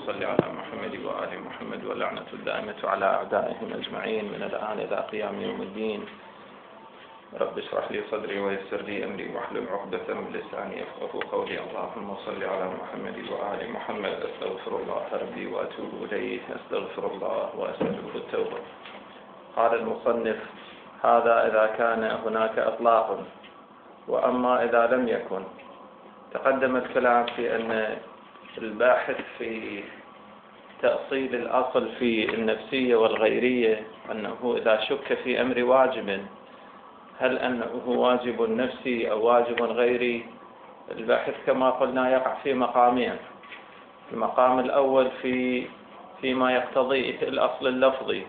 صل على محمد وآل محمد واللعنة الدائمة على أعدائهم أجمعين من الآن إلى قيام يوم الدين. رب اشرح لي صدري ويسر لي أمري واحلل عقدة من لساني يفقهوا قولي. اللهم صل على محمد وآل محمد. أستغفر الله ربي وأتوب إليه، أستغفر الله وأسأله التوبة. قال المصنف: هذا إذا كان هناك إطلاق، وأما إذا لم يكن. تقدم الكلام في أن الباحث في تأصيل الأصل في النفسية والغيرية أنه إذا شك في أمر واجب، هل أنه واجب نفسي أو واجب غيري، الباحث كما قلنا يقع في مقامين. المقام الأول فيما يقتضيه الأصل اللفظي،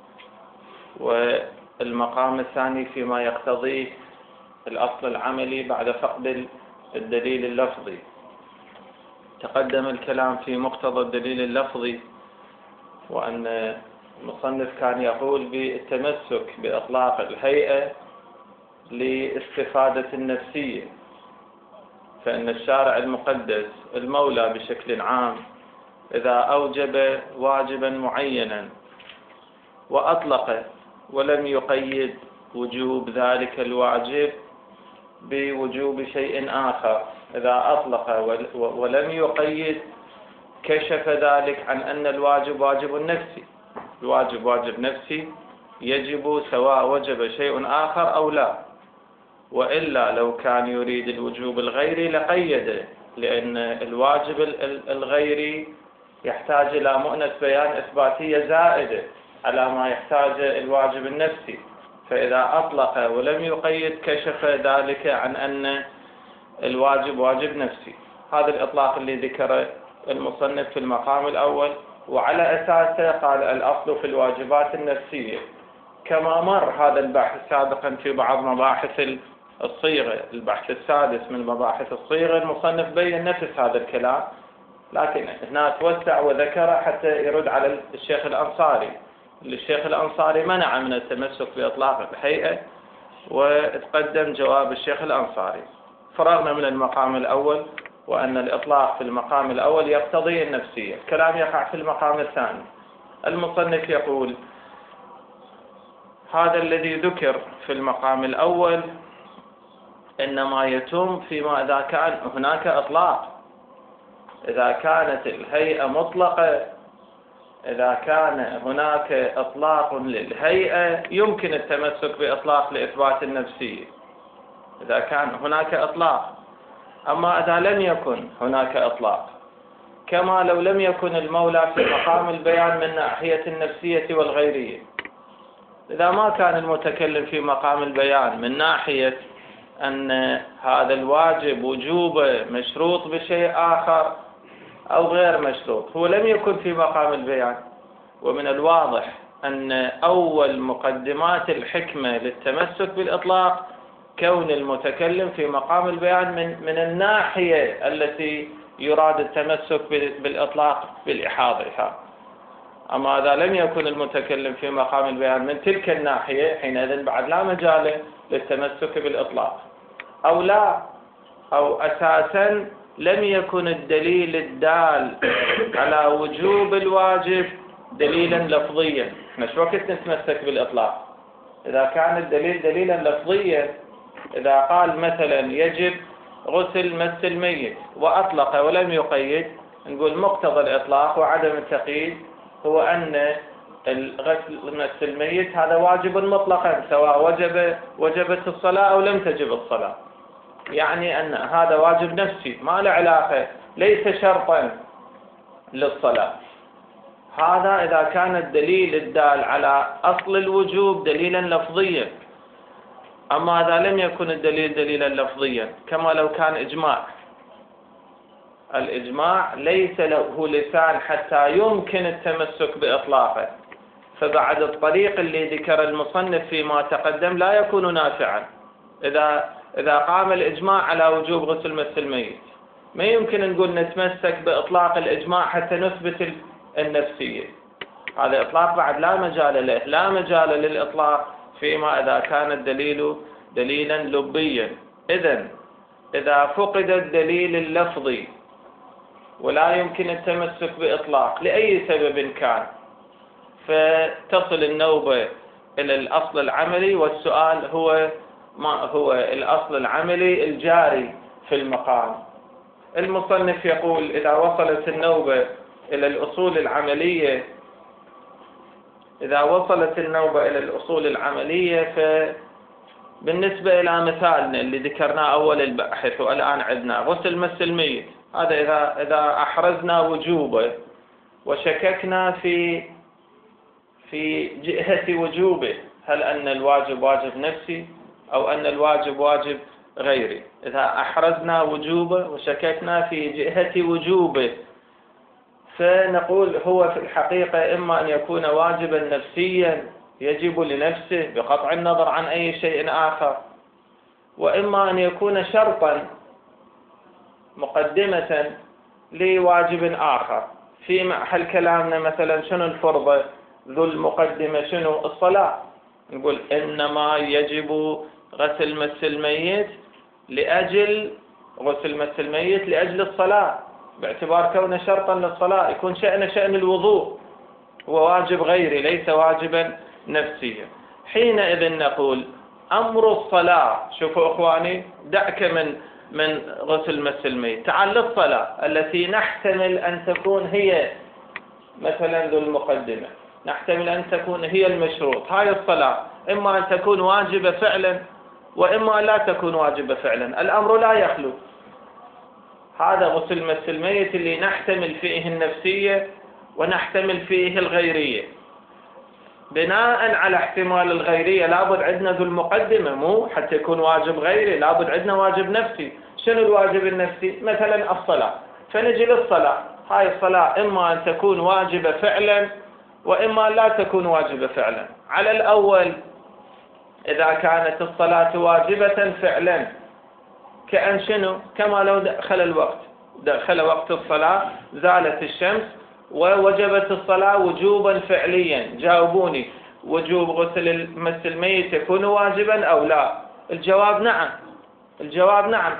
والمقام الثاني فيما يقتضيه الأصل العملي بعد فقد الدليل اللفظي. تقدم الكلام في مقتضى الدليل اللفظي، وأن المصنف كان يقول بالتمسك بإطلاق الهيئة لاستفادة النفسية، فإن الشارع المقدس المولى بشكل عام إذا أوجب واجبا معينا وأطلق ولم يقيد وجوب ذلك الواجب بوجوب شيء آخر، إذا أطلق ولم يقيد كشف ذلك عن أن الواجب واجب نفسي. الواجب واجب نفسي يجب سواء وجب شيء آخر أو لا، وإلا لو كان يريد الوجوب الغيري لقيده، لأن الواجب الغيري يحتاج إلى مؤنة بيان إثباتية زائدة على ما يحتاج الواجب النفسي، فإذا أطلق ولم يقيد كشف ذلك عن أن الواجب واجب نفسي. هذا الإطلاق اللي ذكر المصنف في المقام الأول، وعلى أساسه قال الأصل في الواجبات النفسية، كما مر هذا البحث سابقا في بعض مباحث الصيغة. البحث السادس من مباحث الصيغة المصنف بين نفس هذا الكلام، لكن هنا توسع وذكر حتى يرد على الشيخ الأنصاري. الشيخ الأنصاري منع من التمسك بإطلاق الهيئة، وتقدم جواب الشيخ الأنصاري. فرغنا من المقام الأول، وأن الإطلاق في المقام الأول يقتضي النفسية. الكلام يقع في المقام الثاني. المصنف يقول: هذا الذي ذكر في المقام الأول إنما يتم فيما إذا كان هناك إطلاق. إذا كانت الهيئة مطلقة، إذا كان هناك إطلاق للهيئة يمكن التمسك بإطلاق لإثبات النفسية، إذا كان هناك إطلاق. أما إذا لم يكن هناك إطلاق، كما لو لم يكن المولى في مقام البيان من ناحية النفسية والغيرية، إذا ما كان المتكلم في مقام البيان من ناحية أن هذا الواجب وجوبه مشروط بشيء آخر أو غير مشروط، هو لم يكن في مقام البيان. ومن الواضح أن أول مقدمات الحكمة للتمسك بالإطلاق كون المتكلم في مقام البيان من الناحية التي يراد التمسك بالإطلاق بالإحاطة. أما إذا لم يكن المتكلم في مقام البيان من تلك الناحية، حينئذ بعد لا مجال للتمسك بالإطلاق، أو أساسا لم يكن الدليل الدال على وجوب الواجب دليلا لفظيا. احنا شو وقت نتمسك بالإطلاق؟ إذا كان الدليل دليلا لفظيا، إذا قال مثلا يجب غسل مس الميت وأطلق ولم يقيد، نقول مقتضى الإطلاق وعدم التقييد هو أن غسل مس الميت هذا واجب مطلقا، سواء وجبت الصلاة أو لم تجب الصلاة. يعني أن هذا واجب نفسي ما له علاقة، ليس شرطا للصلاة. هذا إذا كان الدليل الدال على أصل الوجوب دليلا لفظيا. أما إذا لم يكن الدليل دليلا لفظيا، كما لو كان إجماع، الإجماع ليس له لسان حتى يمكن التمسك بإطلاقه، فبعد الطريق اللي ذكر المصنف فيما تقدم لا يكون نافعا. إذا قام الإجماع على وجوب غسل مس الميت، ما يمكن نقول نتمسك بإطلاق الإجماع حتى نثبت النفسية. هذا إطلاق بعد لا مجال له، لا مجال للإطلاق فيما إذا كان الدليل دليلا لبيا. إذا فقد الدليل اللفظي ولا يمكن التمسك بإطلاق لأي سبب كان، فتصل النوبة إلى الأصل العملي، والسؤال هو ما هو الأصل العملي الجاري في المقام. المصنف يقول إذا وصلت النوبة إلى الأصول العملية، فبالنسبة إلى مثالنا اللي ذكرناه أول البحث والآن عندنا غسل مس الميت، هذا إذا أحرزنا وجوبه وشككنا في جهة وجوبه، هل أن الواجب واجب نفسي أو أن الواجب واجب غيري. إذا أحرزنا وجوبه وشككنا في جهة وجوبه، فنقول هو في الحقيقة إما أن يكون واجبا نفسيا يجب لنفسه بقطع النظر عن أي شيء آخر، وإما أن يكون شرطا مقدمة لواجب آخر. في محل كلامنا مثلا شنو الفرض ذو المقدمة؟ شنو الصلاة؟ نقول إنما يجب غسل مس الميت لأجل الصلاة، باعتبار كونه شرطا للصلاة، يكون شأن الوضوء، هو واجب غيري ليس واجبا نفسيا. حينئذ نقول أمر الصلاة، شوفوا إخواني، دعك من غسل مس الميت، تعال للصلاة التي نحتمل أن تكون هي مثلا ذو المقدمة، نحتمل أن تكون هي المشروط. هاي الصلاة إما أن تكون واجبة فعلا وإما أن لا تكون واجبة فعلا، الأمر لا يخلو. هذا غسل مس الميت اللي نحتمل فيه النفسية ونحتمل فيه الغيرية. بناء على احتمال الغيرية لابد عندنا ذو المقدمة، مو حتى يكون واجب غيري لابد عندنا واجب نفسي. شنو الواجب النفسي؟ مثلا الصلاة، فنجي للصلاة، هاي الصلاة إما أن تكون واجبة فعلا وإما لا تكون واجبة فعلا. على الأول إذا كانت الصلاة واجبة فعلا، كأن شنو؟ كما لو دخل وقت الصلاة، زالت الشمس ووجبت الصلاة وجوبا فعليا. جاوبوني، وجوب غسل مس الميت يكون واجبا أو لا؟ الجواب نعم،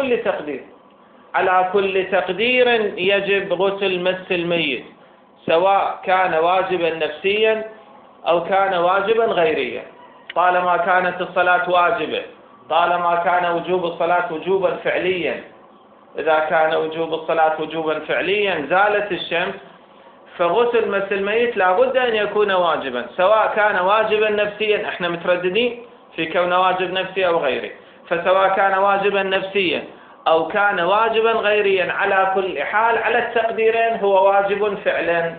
على كل تقدير يجب غسل مس الميت، سواء كان واجبا نفسيا أو كان واجبا غيريا. طالما كانت الصلاة واجبة، طالما كان وجوب الصلاة وجوبا فعليا، إذا كان وجوب الصلاة وجوبا فعليا زالت الشمس، فغسل مس الميت لابد أن يكون واجبا، سواء كان واجبا نفسيا، احنا مترددين في كونه واجب نفسي أو غيري، فسواء كان واجبا نفسيا أو كان واجبا غيريا، على كل حال على التقديرين هو واجب فعلا،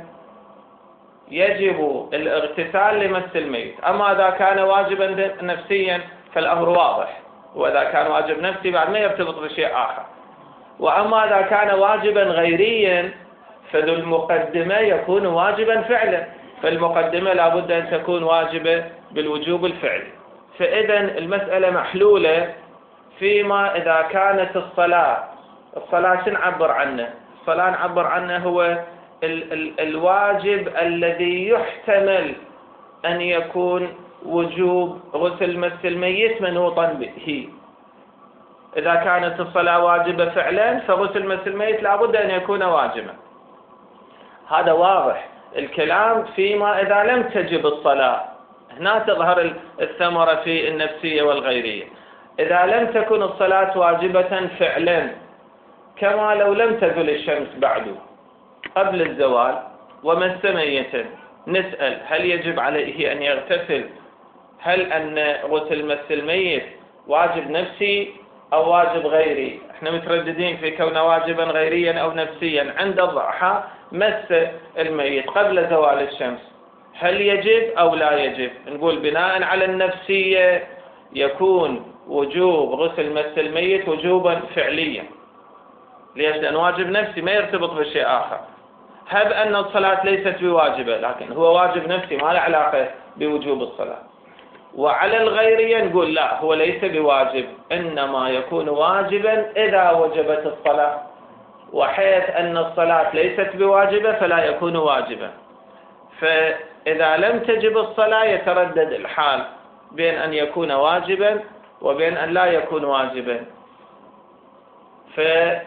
يجب الاغتسال لمس الميت. أما إذا كان واجبا نفسيا فالأمر واضح، وإذا كان واجب نفسي بعد ما يرتبط بشيء آخر. وأما إذا كان واجبا غيريا فذو المقدمة يكون واجبا فعلا، فالمقدمة لابد أن تكون واجبة بالوجوب الفعلي. فإذا المسألة محلولة فيما إذا كانت الصلاة شنو نعبر عنه؟ الصلاة نعبر عنه هو الواجب الذي يحتمل أن يكون وجوب غسل مس الميت منوطا به. إذا كانت الصلاة واجبة فعلا فغسل مس الميت لابد أن يكون واجبا، هذا واضح الكلام. فيما إذا لم تجب الصلاة، هنا تظهر الثمرة في النفسية والغيرية. إذا لم تكن الصلاة واجبة فعلا، كما لو لم تزل الشمس بعد قبل الزوال ومس ميتا، نسأل هل يجب عليه أن يغتسل؟ هل أن غسل مس الميت واجب نفسي أو واجب غيري؟ احنا مترددين في كونه واجبا غيريا أو نفسيا. عند الضحى مس الميت قبل زوال الشمس، هل يجب أو لا يجب؟ نقول بناء على النفسية يكون وجوب غسل مس الميت وجوبا فعليا. ليش؟ لأن واجب نفسي ما يرتبط بشيء آخر. هب أن الصلاة ليست بواجبة، لكن هو واجب نفسي ما له علاقة بوجوب الصلاة. وعلى الغيرية نقول لا، هو ليس بواجب، إنما يكون واجبا إذا وجبت الصلاة، وحيث أن الصلاة ليست بواجبة فلا يكون واجبا. فإذا لم تجب الصلاة يتردد الحال بين أن يكون واجبا وبين أن لا يكون واجبا.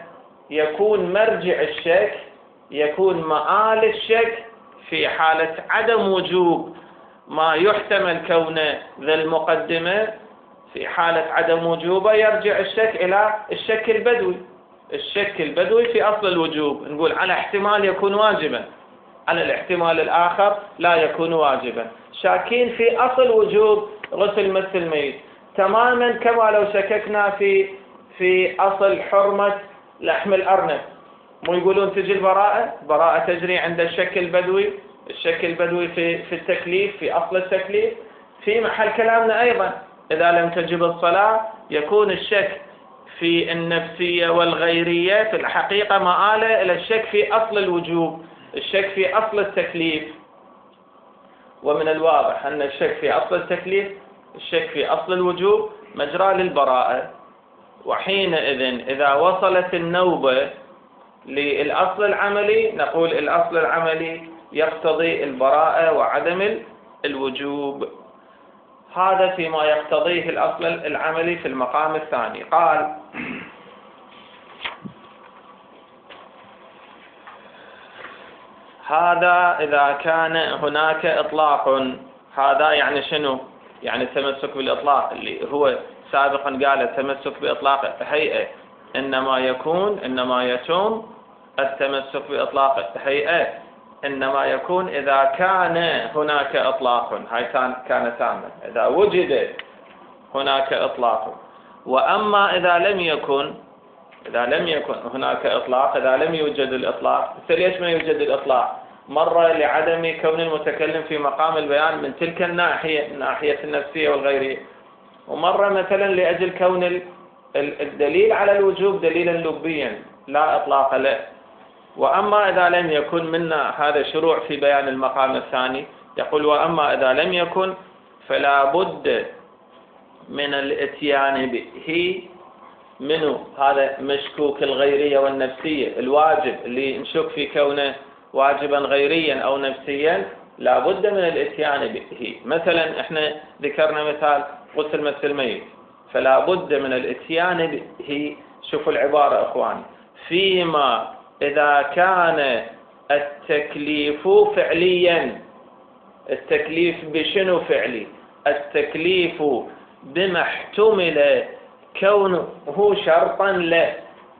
يكون مرجع الشك، يكون مآل الشك في حالة عدم وجوب ما يحتمل كونه ذا المقدمة. في حالة عدم وجوبه يرجع الشك إلى الشك البدوي. الشك البدوي في أصل الوجوب نقول على احتمال يكون واجبا، على الاحتمال الآخر لا يكون واجبا. شاكين في أصل وجوب غسل مس الميت تماما كما لو شككنا في أصل حرمة لحم الأرنب. مو يقولون تجي براءة تجري عند الشك البدوي. الشك البدوي في التكليف، في أصل التكليف. في محل كلامنا أيضا إذا لم تجب الصلاة يكون الشك في النفسية والغيرية في الحقيقة مآلة إلى الشك في أصل الوجوب، الشك في أصل التكليف. ومن الواضح أن الشك في أصل التكليف، الشك في أصل الوجوب مجرى للبراءة. وحينئذ إذا وصلت النوبة للأصل العملي نقول الأصل العملي يقتضي البراءة وعدم الوجوب. هذا فيما يقتضيه الأصل العملي في المقام الثاني. قال: هذا إذا كان هناك إطلاق. هذا يعني شنو؟ يعني التمسك بالإطلاق اللي هو سابقا قال التمسك بإطلاق هيئة إنما يتم التمسك بإطلاق هيئة إنما يكون إذا كان هناك إطلاق. هاي كان تاما إذا وجد هناك إطلاق. وأما إذا لم يكن هناك إطلاق، إذا لم يوجد الإطلاق. ليش ما يوجد الإطلاق؟ مرة لعدم كون المتكلم في مقام البيان من تلك الناحية النفسية والغيرية، ومرة مثلا لأجل كون الدليل على الوجوب دليلا لبيا لا إطلاق له. وأما إذا لم يكن منا هذا شروع في بيان المقام الثاني. يقول: وأما إذا لم يكن فلا بد من الاتيان به. منه هذا مشكوك الغيرية والنفسية، الواجب اللي نشك في كونه واجبا غيريا أو نفسيا لا بد من الاتيان به. مثلا احنا ذكرنا مثال غسل مس الميت، فلا بد من الاتيان به. شوفوا العبارة أخوان: فيما إذا كان التكليف فعليا. التكليف بشنو فعلي؟ التكليف بما احتمل كونه شرطا له.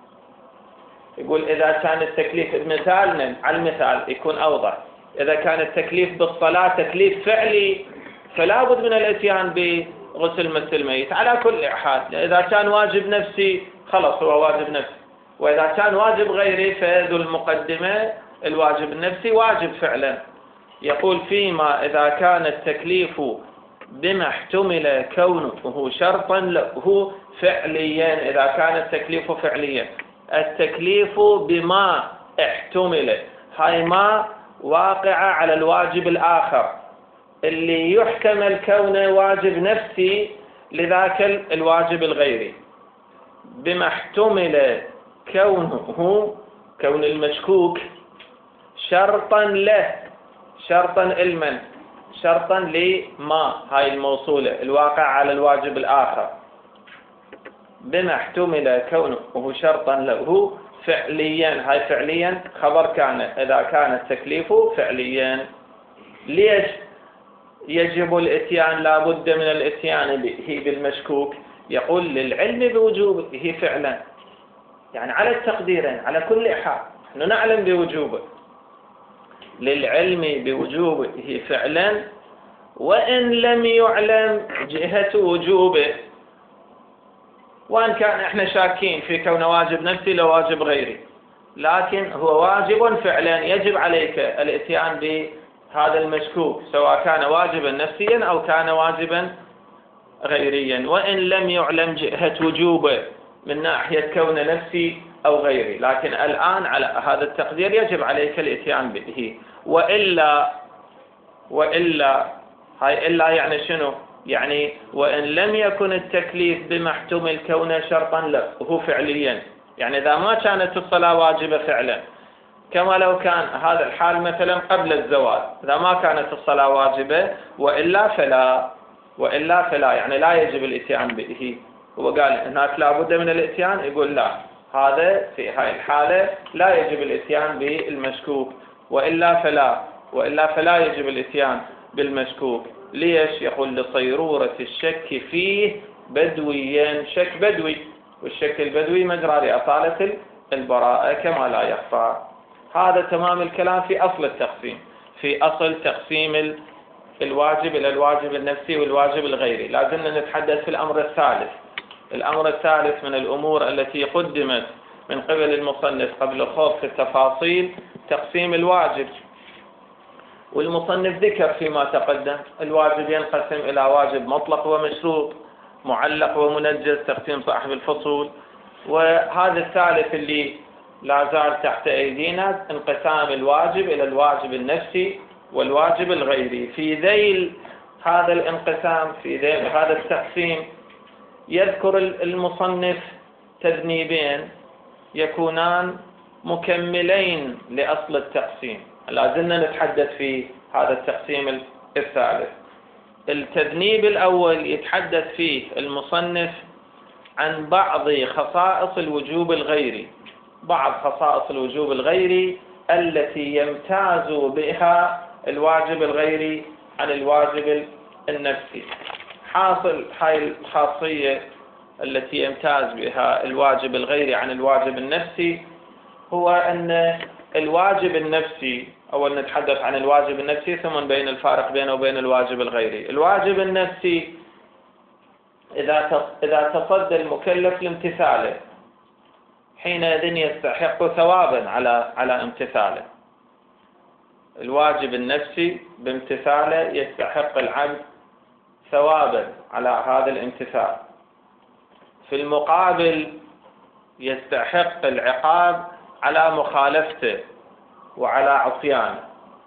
يقول إذا كان التكليف مثالنا على المثال يكون أوضح. إذا كان التكليف بالصلاة تكليف فعلي فلا بد من الاتيان بغسل مس الميت على كل حال. إذا كان واجب نفسي خلص هو واجب نفسي، وإذا كان واجب غيري فذو المقدمة الواجب النفسي واجب فعلا. يقول: فيما إذا كان التكليف بما احتمل كونه شرطا له فعليا. إذا كان التكليف فعليا، التكليف بما احتمل، هاي ما واقعة على الواجب الآخر اللي يحتمل كونه واجب نفسي لذاك الواجب الغيري. بما احتمل كون المشكوك شرطا له، شرطا علما، شرطا لما، هاي الموصولة الواقع على الواجب الآخر. بما احتمل كونه شرطا له فعليا. هاي فعليا خبر كان إذا كان التكليف فعليا. ليش يجب الاتيان؟ لا بد من الاتيان به بالمشكوك. يقول: للعلم بوجوبه فعلا، يعني على التقديرين على كل حال نحن نعلم بوجوبه. للعلم بوجوبه فعلا وإن لم يعلم جهة وجوبه. وإن كان احنا شاكين في كونه واجب نفسي لو واجب غيري، لكن هو واجب فعلا يجب عليك الاتيان بهذا المشكوك سواء كان واجبا نفسيا أو كان واجبا غيريا. وإن لم يعلم جهة وجوبه من ناحية كون نفسي أو غيري، لكن الآن على هذا التقدير يجب عليك الاتيان به. وإلا هاي إلا يعني شنو؟ يعني وإن لم يكن التكليف بما احتمل كونه شرطا له فعليا، يعني إذا ما كانت الصلاة واجبة فعلا، كما لو كان هذا الحال مثلا قبل الزواج، إذا ما كانت الصلاة واجبة وإلا فلا يعني لا يجب الاتيان به. هو قال هناك لا بد من الاتيان، يقول لا، هذا في هاي الحالة لا يجب الإتيان بالمشكوك، وإلا فلا يجب الإتيان بالمشكوك. ليش؟ يقول لصيرورة الشك فيه بدويا، شك بدوي، والشك البدوي مجرى لأصالة البراءة كما لا يخفى. هذا تمام الكلام في أصل التقسيم، في أصل تقسيم الواجب إلى الواجب النفسي والواجب الغيري. لازمنا نتحدث في الأمر الثالث. الأمر الثالث من الأمور التي قدمت من قبل المصنف قبل الخوض في التفاصيل تقسيم الواجب. والمصنف ذكر فيما تقدم الواجب ينقسم إلى واجب مطلق ومشروط، معلق ومنجز، تقسيم صاحب الفصول. وهذا الثالث اللي لا زال تحت أيدينا انقسام الواجب إلى الواجب النفسي والواجب الغيري. في ذيل هذا الانقسام، في ذيل هذا التقسيم، يذكر المصنف تذنيبين يكونان مكملين لأصل التقسيم. لازلنا نتحدث في هذا التقسيم الثالث. التذنيب الأول يتحدث فيه المصنف عن بعض خصائص الوجوب الغيري، بعض خصائص الوجوب الغيري التي يمتاز بها الواجب الغيري عن الواجب النفسي. حاصل هاي الخاصية التي يمتاز بها الواجب الغيري عن الواجب النفسي هو أن الواجب النفسي، أول نتحدث عن الواجب النفسي ثم بين الفارق بينه وبين الواجب الغيري. الواجب النفسي إذا تصدى المكلف لامتثاله حينئذ يستحق ثوابا على امتثاله. الواجب النفسي بامتثاله يستحق العبد ثوابا على هذا الامتثال. في المقابل يستحق العقاب على مخالفته وعلى عصيانه.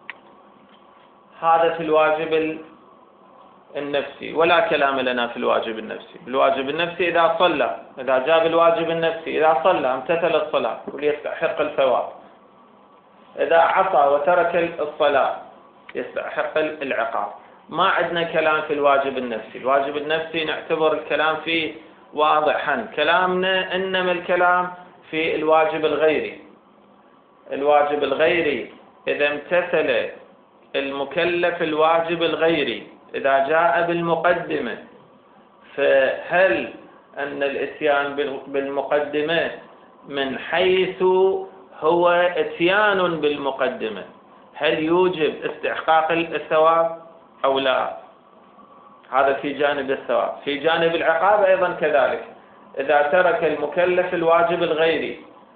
هذا في الواجب النفسي، ولا كلام لنا في الواجب النفسي. الواجب النفسي إذا صلى، إذا جاب الواجب النفسي إذا صلى امتثل الصلاة وليستحق الثواب، إذا عصى وترك الصلاة يستحق العقاب. ما عندنا كلام في الواجب النفسي. الواجب النفسي نعتبر الكلام فيه واضحا، كلامنا إنما الكلام في الواجب الغيري. الواجب الغيري إذا امتثل المكلف الواجب الغيري إذا جاء بالمقدمة، فهل أن الإتيان بالمقدمة من حيث هو إتيان بالمقدمة هل يوجب استحقاق الثواب أو لا؟ هذا في جانب الثواب. في جانب العقاب أيضا كذلك، إذا ترك المكلف الواجب الغيري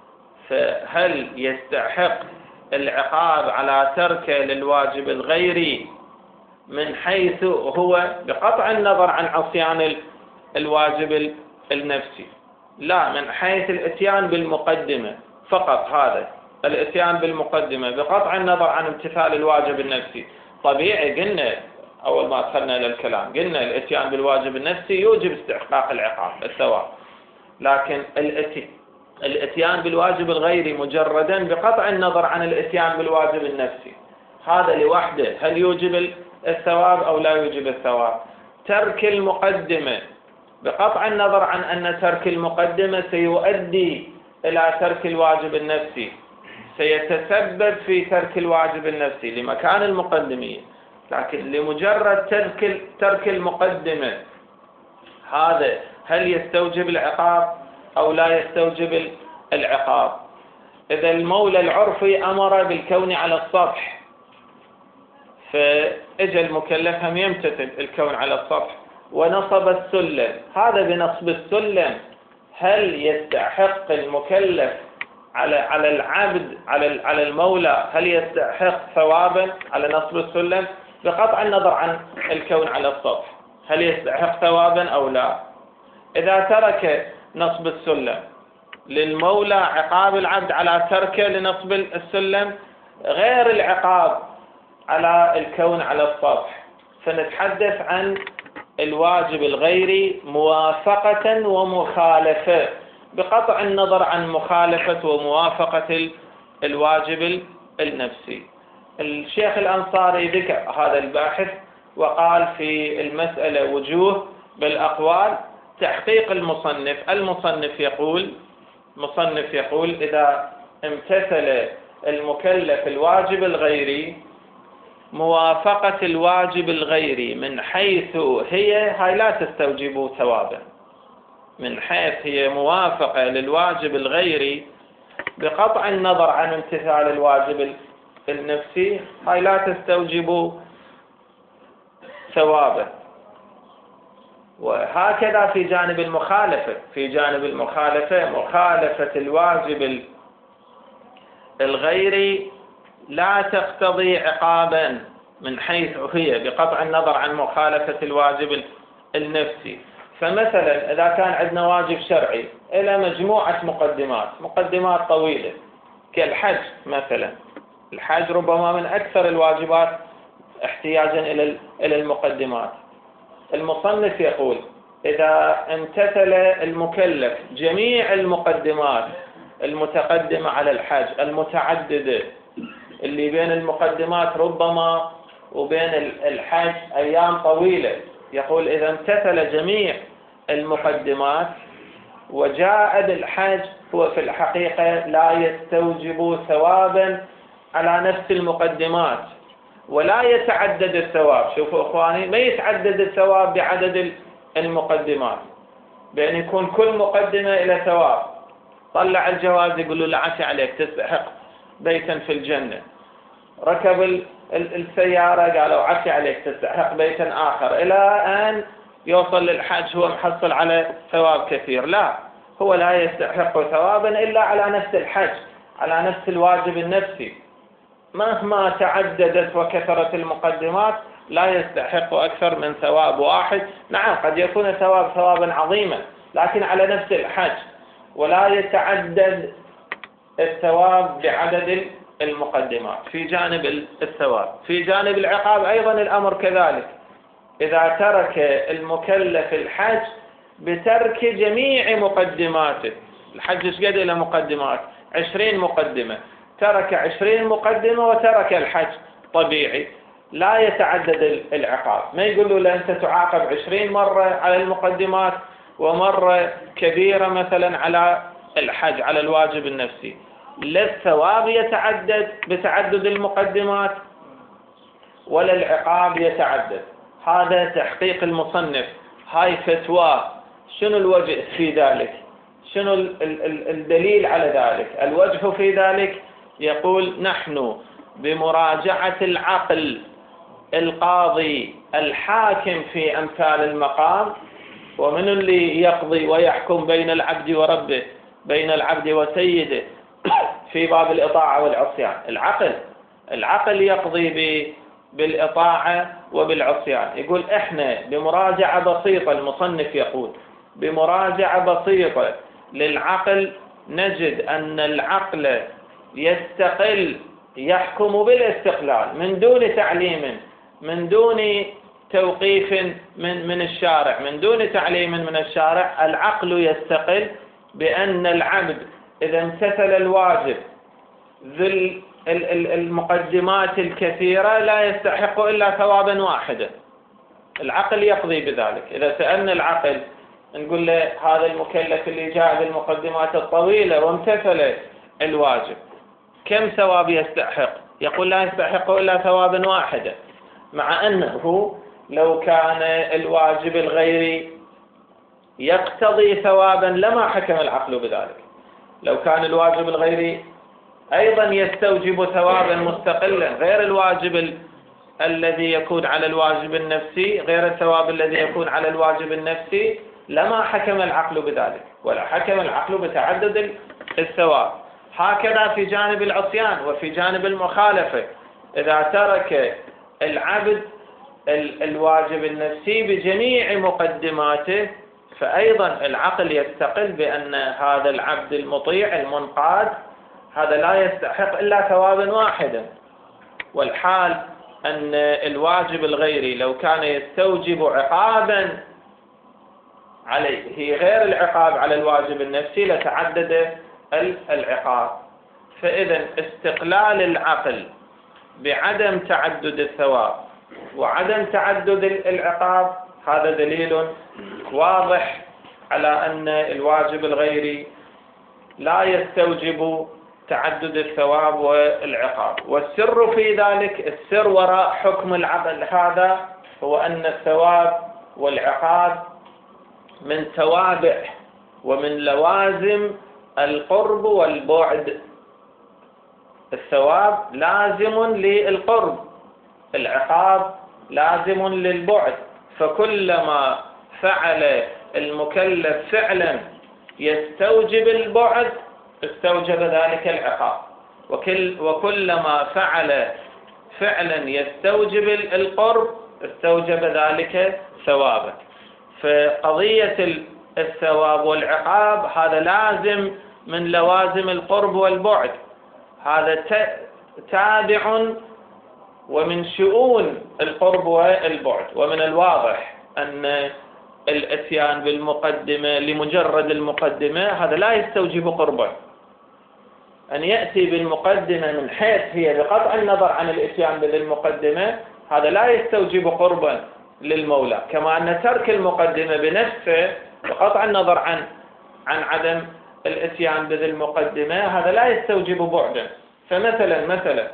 فهل يستحق العقاب على تركه للواجب الغيري من حيث هو بقطع النظر عن عصيان الواجب النفسي، لا، من حيث الاتيان بالمقدمة فقط. هذا الاتيان بالمقدمة بقطع النظر عن امتثال الواجب النفسي. طبيعي قلنا أول ما دخلنا للكلام قلنا الاتيان بالواجب النفسي يوجب استحقاق العقاب الثواب، لكن الاتيان بالواجب الغيري مجردا بقطع النظر عن الاتيان بالواجب النفسي هذا لوحده هل يوجب الثواب أو لا يوجب الثواب؟ ترك المقدمة بقطع النظر عن أن ترك المقدمة سيؤدي إلى ترك الواجب النفسي، سيتسبب في ترك الواجب النفسي لمكان المقدمية، لكن لمجرد ترك المقدمة هذا هل يستوجب العقاب أو لا يستوجب العقاب؟ إذا المولى العرفي أمر بالكون على السطح فإجا المكلف هم يمتثل الكون على السطح ونصب السلم، هذا بنصب السلم هل يستحق المكلف على العبد على المولى هل يستحق ثوابا على نصب السلم؟ بقطع النظر عن الكون على السطح هل يستحق ثوابا أو لا؟ إذا ترك نصب السلم للمولى عقاب العبد على تركه لنصب السلم غير العقاب على الكون على السطح، فنتحدث عن الواجب الغيري موافقة ومخالفة بقطع النظر عن مخالفة وموافقة الواجب النفسي. الشيخ الأنصاري ذكر هذا الباحث وقال في المسألة وجوه بالأقوال. تحقيق المصنف يقول المصنف يقول إذا امتثل المكلف الواجب الغيري موافقة الواجب الغيري من حيث هاي لا تستوجب ثوابا، من حيث هي موافقة للواجب الغيري بقطع النظر عن امتثال الواجب النفسي، هاي لا تستوجب ثوابا. وهكذا في جانب المخالفة، في جانب المخالفة مخالفة الواجب الغيري لا تقتضي عقابا من حيث هي بقطع النظر عن مخالفة الواجب النفسي. فمثلا إذا كان عندنا واجب شرعي إلى مجموعة مقدمات طويلة كالحج مثلا، الحج ربما من أكثر الواجبات احتياجا إلى المقدمات. المصنف يقول إذا امتثل المكلف جميع المقدمات المتقدمة على الحج المتعددة، اللي بين المقدمات ربما وبين الحج أيام طويلة، يقول إذا امتثل جميع المقدمات وجاء بالحج، هو في الحقيقة لا يستوجب ثوابا على نفس المقدمات ولا يتعدد الثواب. شوفوا إخواني، ما يتعدد الثواب بعدد المقدمات، بأن يكون كل مقدمة إلى ثواب. طلع الجواز يقول له لعفي عليك تستحق بيتا في الجنة، ركب السيارة قالوا عفي عليك تستحق بيتا آخر، إلى أن يوصل للحج هو محصل على ثواب كثير. لا، هو لا يستحق ثوابا إلا على نفس الحج، على نفس الواجب النفسي، مهما تعددت وكثرت المقدمات لا يستحق أكثر من ثواب واحد. نعم قد يكون ثوابا عظيما لكن على نفس الحج، ولا يتعدد الثواب بعدد المقدمات في جانب الثواب. في جانب العقاب أيضا الأمر كذلك، إذا ترك المكلف الحج بترك جميع مقدماته، الحج ايش قد له مقدمات؟ 20 مقدمة، ترك 20 مقدمة وترك الحج، طبيعي لا يتعدد العقاب. ما يقول له أنت تعاقب 20 مرة على المقدمات ومرة كبيرة مثلا على الحج على الواجب النفسي، لا الثواب يتعدد بتعدد المقدمات ولا العقاب يتعدد. هذا تحقيق المصنف، هاي فتوى. شنو الوجه في ذلك؟ شنو الدليل على ذلك؟ الوجه في ذلك يقول نحن بمراجعة العقل القاضي الحاكم في أمثال المقام، ومن اللي يقضي ويحكم بين العبد وربه، بين العبد وسيده في باب الإطاعة والعصيان. العقل يقضي بالإطاعة وبالعصيان. يقول إحنا بمراجعة بسيطة، المصنف يقول بمراجعة بسيطة للعقل نجد أن العقل يستقل، يحكم بالاستقلال من دون تعليم، من دون توقيف من الشارع، من دون تعليم من الشارع. العقل يستقل بأن العبد إذا امتثل الواجب ذي المقدمات الكثيرة لا يستحق إلا ثوابا واحدا. العقل يقضي بذلك. إذا سألنا العقل نقول له هذا المكلف اللي جاء بالمقدمات الطويلة وامتثل الواجب كم ثواب يستحق؟ يقول لا يستحق إلا ثوابا واحدا، مع أنه لو كان الواجب الغيري يقتضي ثوابا لما حكم العقل بذلك. لو كان الواجب الغيري أيضا يستوجب ثوابا مستقلا غير الواجب الذي يكون على الواجب النفسي، غير الثواب الذي يكون على الواجب النفسي، لما حكم العقل بذلك، ولا حكم العقل بتعدد الثواب. هكذا في جانب العصيان وفي جانب المخالفة، إذا ترك العبد الواجب النفسي بجميع مقدماته فأيضا العقل يستقل بأن هذا العبد المطيع المنقاد هذا لا يستحق إلا ثوابا واحدا. والحال أن الواجب الغيري لو كان يستوجب عقابا عليه غير العقاب على الواجب النفسي لتعدد العقاب. فإذا استقلال العقل بعدم تعدد الثواب وعدم تعدد العقاب هذا دليل واضح على أن الواجب الغيري لا يستوجب تعدد الثواب والعقاب. والسر في ذلك، السر وراء حكم العقل هذا هو أن الثواب والعقاب من توابع ومن لوازم القرب والبعد. الثواب لازم للقرب، العقاب لازم للبعد، فكلما فعل المكلف فعلا يستوجب البعد استوجب ذلك العقاب، وكلما فعل فعلا يستوجب القرب استوجب ذلك ثوابا. فقضية الثواب والعقاب هذا لازم من لوازم القرب والبعد، هذا تابع ومن شؤون القرب والبعد. ومن الواضح أن الاتيان بالمقدمة لمجرد المقدمة هذا لا يستوجب قربا. أن يأتي بالمقدمة من حيث هي بقطع النظر عن الاتيان بالمقدمة هذا لا يستوجب قربا للمولى، كما أن ترك المقدمة بنفسه بقطع النظر عن عدم الاتيان بذي المقدمة هذا لا يستوجب بعدا. فمثلا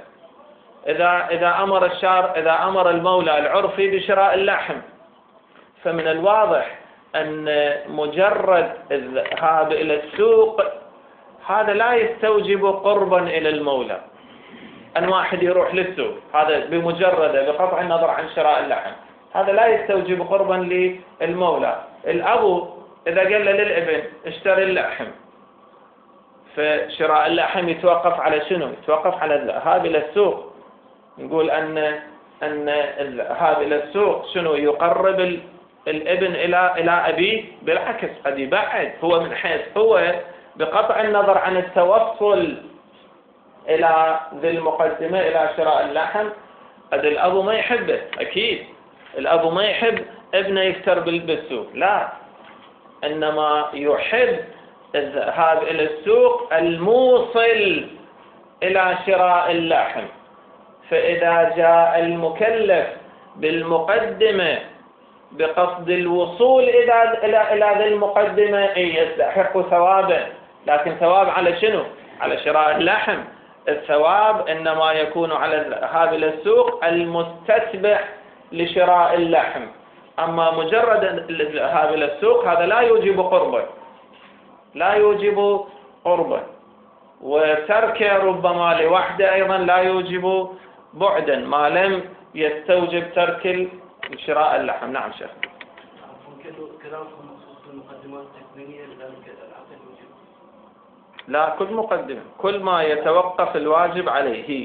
إذا أمر المولى العرفي بشراء اللحم، فمن الواضح أن مجرد الذهاب إلى السوق هذا لا يستوجب قربا إلى المولى. أن واحد يروح للسوق هذا بمجرد بقطع النظر عن شراء اللحم هذا لا يستوجب قربا للمولى. الأب إذا قال للابن اشتري اللحم، فشراء اللحم يتوقف على شنو؟ يتوقف على الذهاب إلى السوق. نقول أن الذهاب إلى السوق شنو؟ يقرب الابن إلى أبيه؟ بالعكس قد يبعد، هو من حيث هو بقطع النظر عن التوصل إلى ذي المقدمة إلى شراء اللحم قد الأب ما يحبه. أكيد الأب ما يحب ابنه يفتر بالسوق، لا، إنما يحب الذهاب إلى السوق الموصل إلى شراء اللحم. فإذا جاء المكلف بالمقدمة بقصد الوصول إلى ذي المقدمة يستحق ثوابا، لكن ثواب على شنو؟ على شراء اللحم. الثواب إنما يكون على الذهاب إلى السوق المستتبع لشراء اللحم. أما مجرد الذهاب إلى السوق هذا لا يوجب قربا، لا يوجب قربا. وترك ربما لوحده أيضا لا يوجب بعدا ما لم يستوجب ترك شراء اللحم. نعم شيخ. كلامكم مخصوص بالمقدمات التكوينية لذلك العقل يوجب؟ لا، كل مقدمة، كل ما يتوقف الواجب عليه.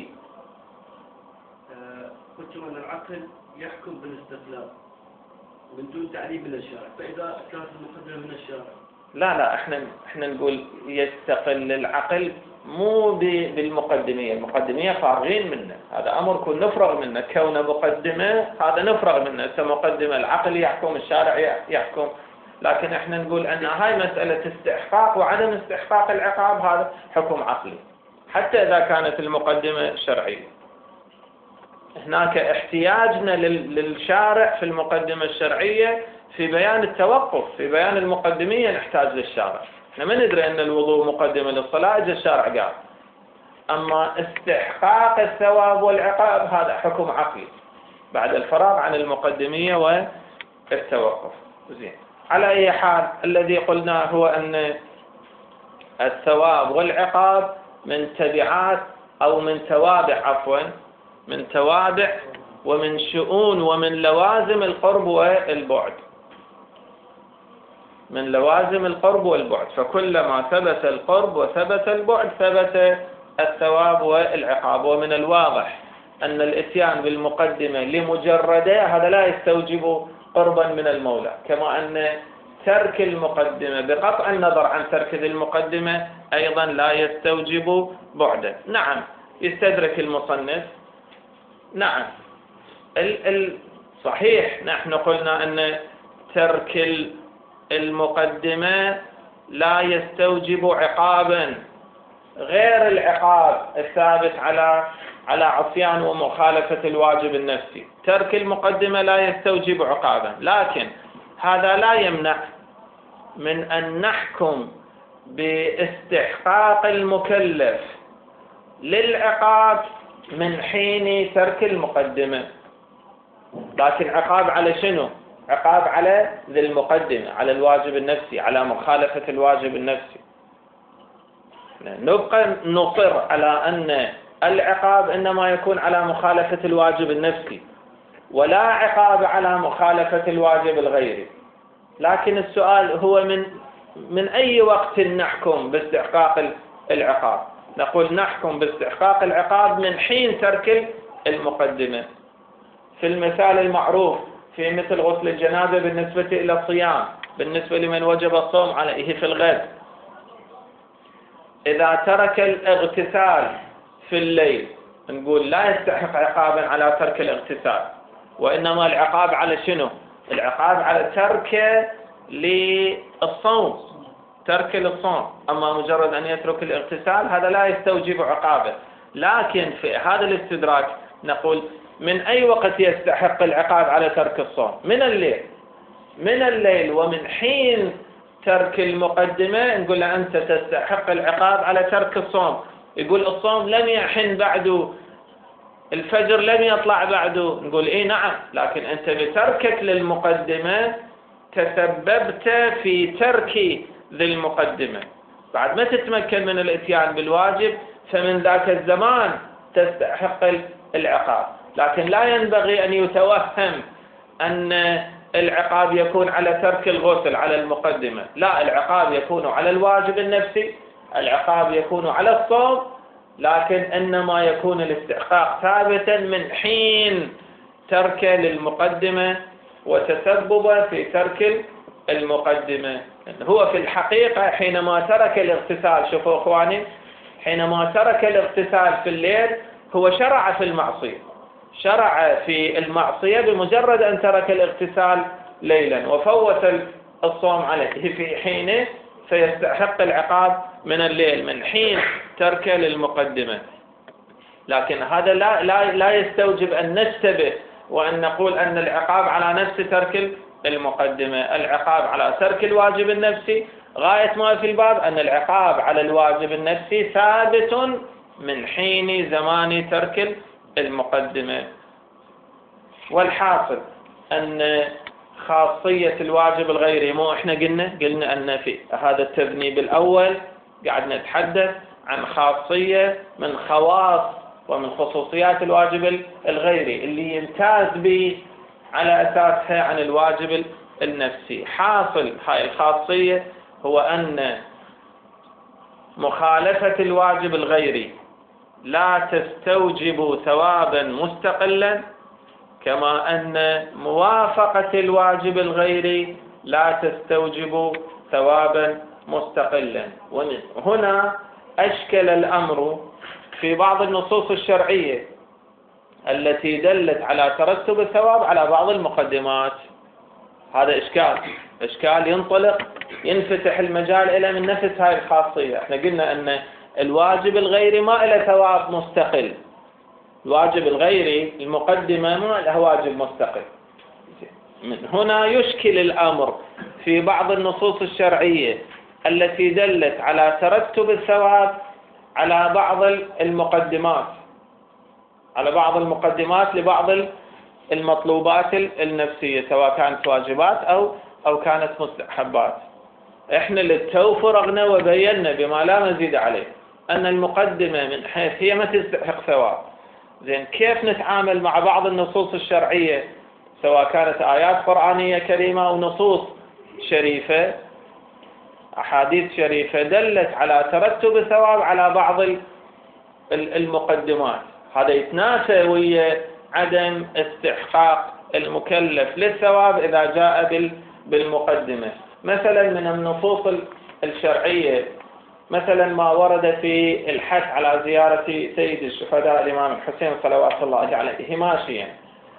قلتم أن العقل يحكم بالاستقلال من دون تعليم من الشارع، فإذا كانت المقدمة من الشارع لا احنا نقول يستقل العقل مو بالمقدمية. المقدمية فارغين منه، هذا أمر كن نفرغ منه. كون مقدمة هذا نفرغ منه، مقدمة العقل يحكم، الشارع يحكم. لكن احنا نقول أن هاي مسألة استحقاق وعدم استحقاق العقاب هذا حكم عقلي حتى إذا كانت المقدمة شرعية. هناك احتياجنا للشارع في المقدمة الشرعية في بيان التوقف، في بيان المقدمية نحتاج للشارع. احنا ما ندري أن الوضوء مقدمة للصلاة، إجا الشارع قال. أما استحقاق الثواب والعقاب هذا حكم عقلي بعد الفراغ عن المقدمية والتوقف. زين، على أي حال الذي قلناه هو أن الثواب والعقاب من تبعات أو من توابع من توابع ومن شؤون ومن لوازم القرب والبعد، من لوازم القرب والبعد. فكلما ثبت القرب وثبت البعد ثبت الثواب والعقاب. ومن الواضح أن الاتيان بالمقدمة لمجرده هذا لا يستوجب قربا من المولى، كما أن ترك المقدمة بقطع النظر عن ترك ذي المقدمة أيضا لا يستوجب بعدا. نعم، يستدرك المصنف. نعم، صحيح نحن قلنا أن ترك المقدمة لا يستوجب عقابا غير العقاب الثابت على عصيان ومخالفة الواجب النفسي. ترك المقدمة لا يستوجب عقابا، لكن هذا لا يمنع من أن نحكم باستحقاق المكلف للعقاب من حين ترك المقدمة. لكن عقاب على شنو؟ عقاب على ذي المقدمة، على الواجب النفسي، على مخالفة الواجب النفسي. نبقى نصر على أن العقاب إنما يكون على مخالفة الواجب النفسي، ولا عقاب على مخالفة الواجب الغيري. لكن السؤال هو من أي وقت نحكم باستحقاق العقاب؟ نقول نحكم باستحقاق العقاب من حين ترك المقدمة. في المثال المعروف في مثل غسل الجنازة بالنسبة إلى الصيام، بالنسبة لمن وجب الصوم عليه في الغد، إذا ترك الاغتسال في الليل نقول لا يستحق عقابا على ترك الاغتسال، وإنما العقاب على شنو؟ العقاب على ترك للصوم، ترك للصوم. أما مجرد أن يترك الاغتسال هذا لا يستوجب عقابه. لكن في هذا الاستدراك نقول من أي وقت يستحق العقاب على ترك الصوم؟ من الليل ومن حين ترك المقدمة نقول له أنت تستحق العقاب على ترك الصوم. يقول الصوم لم يحن بعده، الفجر لم يطلع بعده، نقول إيه نعم، لكن أنت بتركك للمقدمة تسببت في ترك ذي المقدمة، بعد ما تتمكن من الاتيان بالواجب فمن ذاك الزمان تستحق العقاب. لكن لا ينبغي أن يتوهم أن العقاب يكون على ترك الغسل على المقدمة، لا، العقاب يكون على الواجب النفسي، العقاب يكون على الصوم، لكن إنما يكون الاستحقاق ثابتا من حين ترك للمقدمة وتسبب في ترك المقدمة. هو في الحقيقة حينما ترك الاغتسال، شوفوا أخواني، حينما ترك الاغتسال في الليل هو شرع في المعصية، شرع في المعصية بمجرد أن ترك الاغتسال ليلا وفوت الصوم عليه في حينه، فيستحق العقاب من الليل من حين ترك للمقدمة. لكن هذا لا يستوجب أن نشتبه وأن نقول أن العقاب على نفس ترك المقدمة. العقاب على ترك الواجب النفسي غاية ما في الباب أن العقاب على الواجب النفسي ثابت من حين زمان ترك المقدمة. والحاصل أن خاصية الواجب الغيري، مو إحنا قلنا أن في هذا التذنيب الأول قاعد نتحدث عن خاصية من خواص ومن خصوصيات الواجب الغيري اللي يمتاز به على أساسها عن الواجب النفسي. حاصل هاي الخاصية هو أن مخالفة الواجب الغيري لا تستوجب ثوابا مستقلا، كما أن موافقة الواجب الغيري لا تستوجب ثوابا مستقلا. وهنا أشكل الأمر في بعض النصوص الشرعية التي دلت على ترتب الثواب على بعض المقدمات. هذا إشكال ينفتح المجال إلى من نفس هاي الخاصية. احنا قلنا أن الواجب الغيري ما له ثواب مستقل، الواجب الغيري المقدمة ما له واجب مستقل. من هنا يشكل الأمر في بعض النصوص الشرعية التي دلت على ترتب الثواب على بعض المقدمات لبعض المطلوبات النفسية، سواء كانت واجبات أو كانت مستحبات. احنا للتو فرغنا وبينا بما لا مزيد عليه أن المقدمة من حيث هي ما تستحق ثواب. زين، كيف نتعامل مع بعض النصوص الشرعية سواء كانت آيات قرآنية كريمة أو نصوص شريفة، أحاديث شريفة دلت على ترتب الثواب على بعض المقدمات؟ هذا يتنافى ويا عدم استحقاق المكلف للثواب إذا جاء بالمقدمة. مثلا من النصوص الشرعية مثلا ما ورد في الحث على زيارة سيد الشهداء الإمام الحسين صلوات الله عليه ماشيا.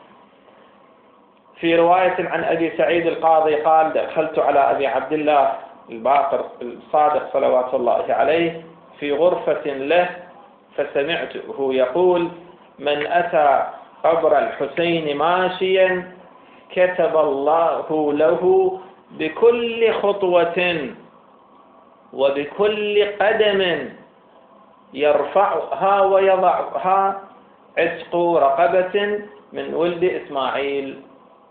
في رواية عن أبي سعيد القاضي قال: دخلت على أبي عبد الله الباقر الصادق صلوات الله عليه في غرفة له فسمعته يقول: من أتى قبر الحسين ماشيا كتب الله له بكل خطوة وبكل قدم يرفعها ويضعها عتق رقبة من ولد إسماعيل.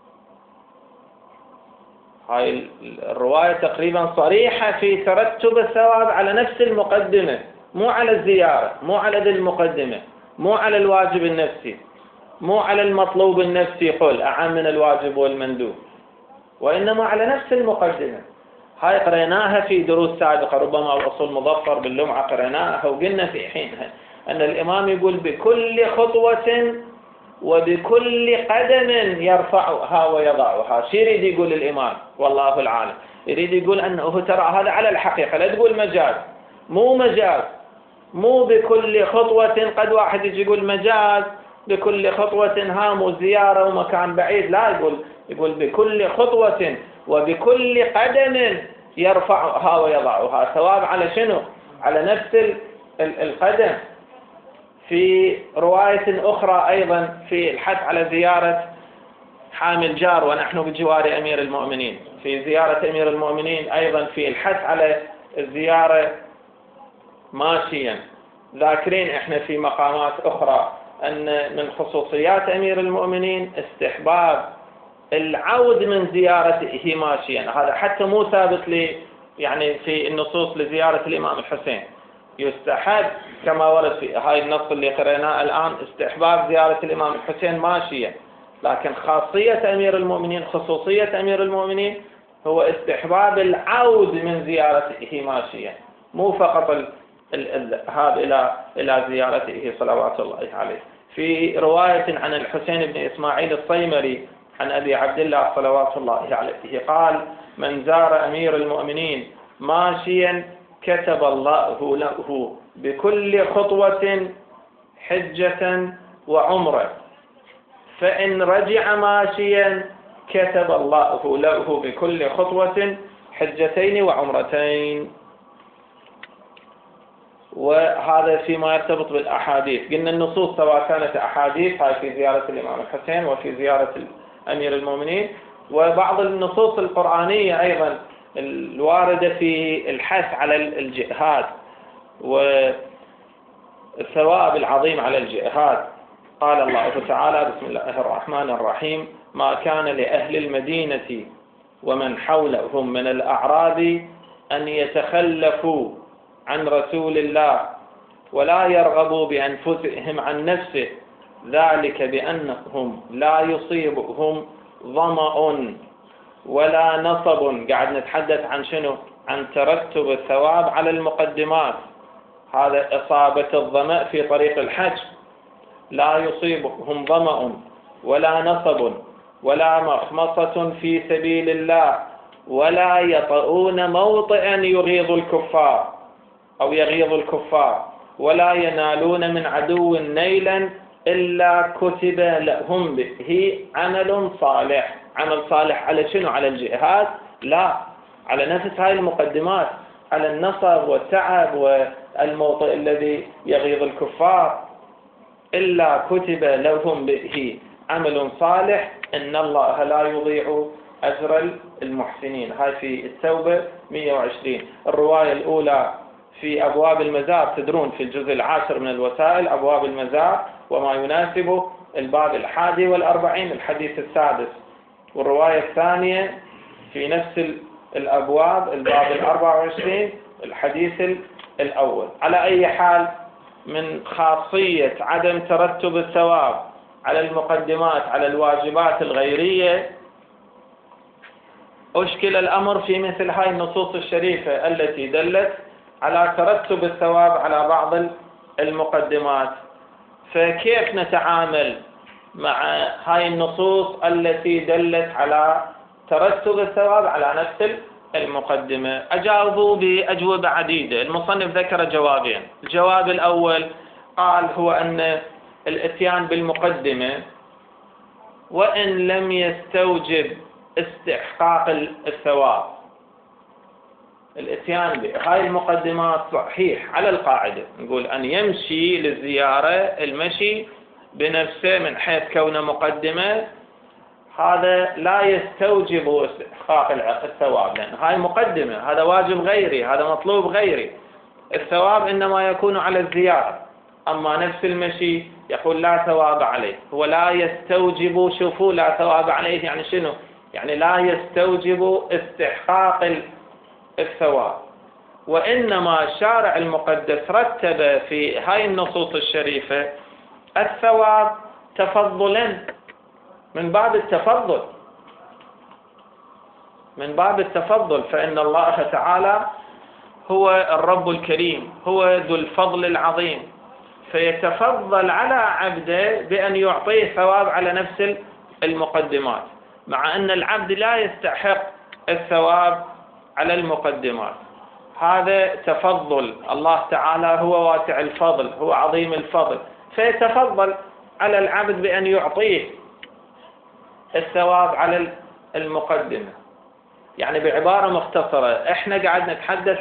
هاي الرواية تقريبا صريحة في ترتب الثواب على نفس المقدمة، مو على الزيارة، مو على ذي المقدمة، مو على الواجب النفسي، مو على المطلوب النفسي قل أعم من الواجب والمندوب، وإنما على نفس المقدمة. هاي قريناها في دروس سابقة، ربما الأصول مظفر باللمعة قريناها وقلنا في حينها أن الإمام يقول بكل خطوة وبكل قدم يرفعها ويضعها. شو يريد يقول الإمام؟ والله العالم يريد يقول أنه ترى هذا على الحقيقة، لا تقول مجاز، مو مجاز، مو بكل خطوة. قد واحد يجي يقول مجاز بكل خطوة هام زيارة ومكان بعيد، لا، يقول بكل خطوة وبكل قدم يرفعها ويضعها. ثواب على شنو؟ على نفس القدم. في رواية أخرى أيضا في الحث على زيارة حامل جار ونحن بجوار أمير المؤمنين، في زيارة أمير المؤمنين أيضا في الحث على الزيارة ماشيا. ذاكرين إحنا في مقامات أخرى أن من خصوصيات أمير المؤمنين استحباب العود من زيارته ماشيا. هذا حتى مو ثابت لي يعني في النصوص لزيارة الإمام الحسين، يستحب كما ورد في هاي النص اللي قرأناه الآن استحباب زيارة الإمام الحسين ماشيا. لكن خاصية أمير المؤمنين، خصوصية أمير المؤمنين هو استحباب العود من زيارته ماشيا، مو فقط الذهاب إلى زيارته صلوات الله عليه. في رواية عن الحسين بن إسماعيل الصيمري عن أبي عبد الله صلوات الله عليه قال: من زار أمير المؤمنين ماشيا كتب الله له بكل خطوة حجة وعمرة، فإن رجع ماشيا كتب الله له بكل خطوة حجتين وعمرتين. وهذا فيما يرتبط بالأحاديث. قلنا النصوص سواء كانت أحاديث هاي في زيارة الإمام الحسين وفي زيارة أمير المؤمنين، وبعض النصوص القرآنية أيضا الواردة في الحث على الجهاد والثواب العظيم على الجهاد. قال الله تعالى: بسم الله الرحمن الرحيم: ما كان لأهل المدينة ومن حولهم من الأعراب أن يتخلفوا عن رسول الله ولا يرغبوا بأنفسهم عن نفسه، ذلك بأنهم لا يصيبهم ظمأ ولا نصب. قاعد نتحدث عن شنو؟ عن ترتب الثواب على المقدمات. هذا إصابة الظمأ في طريق الحج، لا يصيبهم ظمأ ولا نصب ولا مخمصة في سبيل الله ولا يطؤون موطئا يغيظ الكفار أو يغيظ الكفار ولا ينالون من عدو نيلا إلا كتب لهم به عمل صالح. عمل صالح على شنو؟ على الجهاد؟ لا، على نفس هاي المقدمات، على النصب والتعب والموطئ الذي يغيظ الكفار. إلا كتب لهم به عمل صالح إن الله لا يضيع أجر المحسنين. هاي في التوبة 120. الرواية الأولى في أبواب المزار، تدرون في الجزء 10 من الوسائل أبواب المزار وما يناسبه، الباب 41 الحديث 6. والرواية الثانية في نفس الأبواب الباب 24 الحديث الأول. على أي حال، من خاصية عدم ترتب الثواب على المقدمات على الواجبات الغيرية أشكل الأمر في مثل هاي النصوص الشريفة التي دلت على ترتب الثواب على بعض المقدمات. فكيف نتعامل مع هاي النصوص التي دلت على ترتب الثواب على نفس المقدمة؟ أجاوبوا بأجوبة عديدة. المصنف ذكر جوابين. الجواب الأول قال هو أن الاتيان بالمقدمة وإن لم يستوجب استحقاق الثواب، الاتيان بهاي المقدمات صحيح على القاعدة، نقول أن يمشي للزيارة، المشي بنفسه من حيث كونه مقدمة، هذا لا يستوجب استحقاق الثواب، لأن هاي مقدمة، هذا واجب غيري، هذا مطلوب غيري. الثواب إنما يكون على الزيارة. أما نفس المشي يقول لا ثواب عليه، هو لا يستوجب، شوفوا لا ثواب عليه يعني شنو؟ يعني لا يستوجب استحقاق الثواب. وإنما الشارع المقدس رتب في هاي النصوص الشريفة الثواب تفضلا، من باب التفضل، من باب التفضل، فإن الله تعالى هو الرب الكريم، هو ذو الفضل العظيم، فيتفضل على عبده بأن يعطيه ثواب على نفس المقدمات، مع أن العبد لا يستحق الثواب على المقدمات. هذا تفضل، الله تعالى هو واسع الفضل، هو عظيم الفضل، فيتفضل على العبد بأن يعطيه الثواب على المقدمة. يعني بعبارة مختصرة، احنا قاعد نتحدث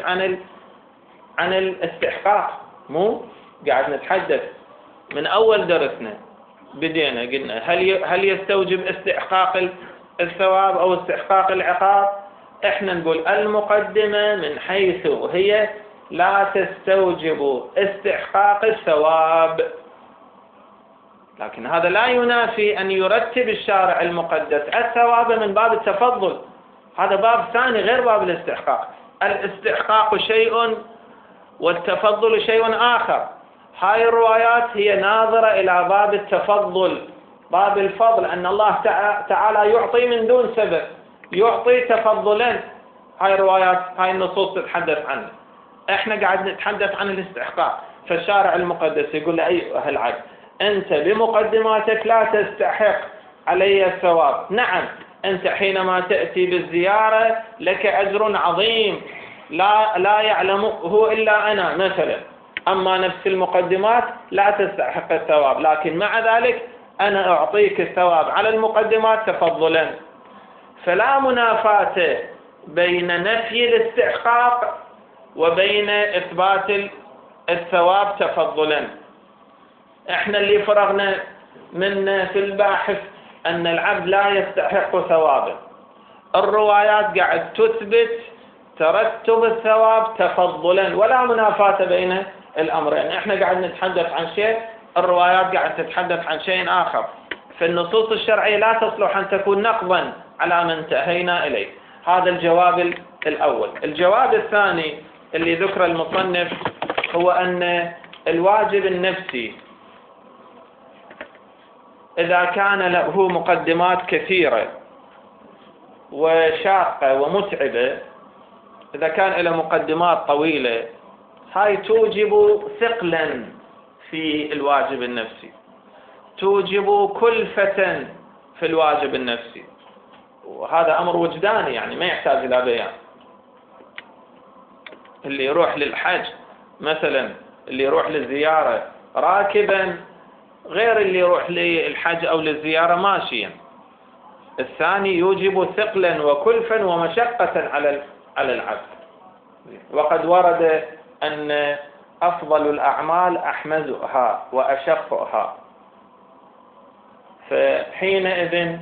عن الاستحقاق، مو قاعد نتحدث من أول درسنا بدينا قلنا هل يستوجب استحقاق الثواب أو استحقاق العقاب؟ احنا نقول المقدمة من حيث هي لا تستوجب استحقاق الثواب، لكن هذا لا ينافي أن يرتب الشارع المقدس الثواب من باب التفضل، هذا باب ثاني غير باب الاستحقاق. الاستحقاق شيء والتفضل شيء آخر. هاي الروايات هي ناظرة إلى باب التفضل، باب الفضل، أن الله تعالى يعطي من دون سبب، يعطي تفضلا. هاي الروايات، هاي النصوص تتحدث عنه. احنا قاعد نتحدث عن الاستحقاق، فالشارع المقدس يقول لأيها العبد أنت بمقدماتك لا تستحق علي الثواب. نعم، أنت حينما تأتي بالزيارة لك أجر عظيم لا يعلمه إلا أنا مثلا، أما نفس المقدمات لا تستحق الثواب، لكن مع ذلك أنا أعطيك الثواب على المقدمات تفضلا. فلا منافاة بين نفي الاستحقاق وبين إثبات الثواب تفضلا. احنا اللي فرغنا من في الباحث أن العبد لا يستحق ثوابه، الروايات قاعد تثبت ترتب الثواب تفضلا، ولا منافاة بين الأمرين. احنا قاعد نتحدث عن شيء، الروايات قاعد تتحدث عن شيء آخر. فالنصوص الشرعية لا تصلح أن تكون نقضا على ما انتهينا إليه. هذا الجواب الأول. الجواب الثاني اللي ذكر المصنف هو أن الواجب النفسي إذا كان له مقدمات كثيرة وشاقة ومتعبة، إذا كان له مقدمات طويلة، هاي توجب ثقلا في الواجب النفسي، توجب كلفة في الواجب النفسي، وهذا أمر وجداني يعني ما يحتاج إلى بيان. اللي يروح للحج مثلا، اللي يروح للزيارة راكبا غير اللي يروح للحج أو للزيارة ماشيا. الثاني يوجب ثقلا وكلفا ومشقة على العبد. وقد ورد أن أفضل الأعمال أحمدها وأشقها، فحينئذ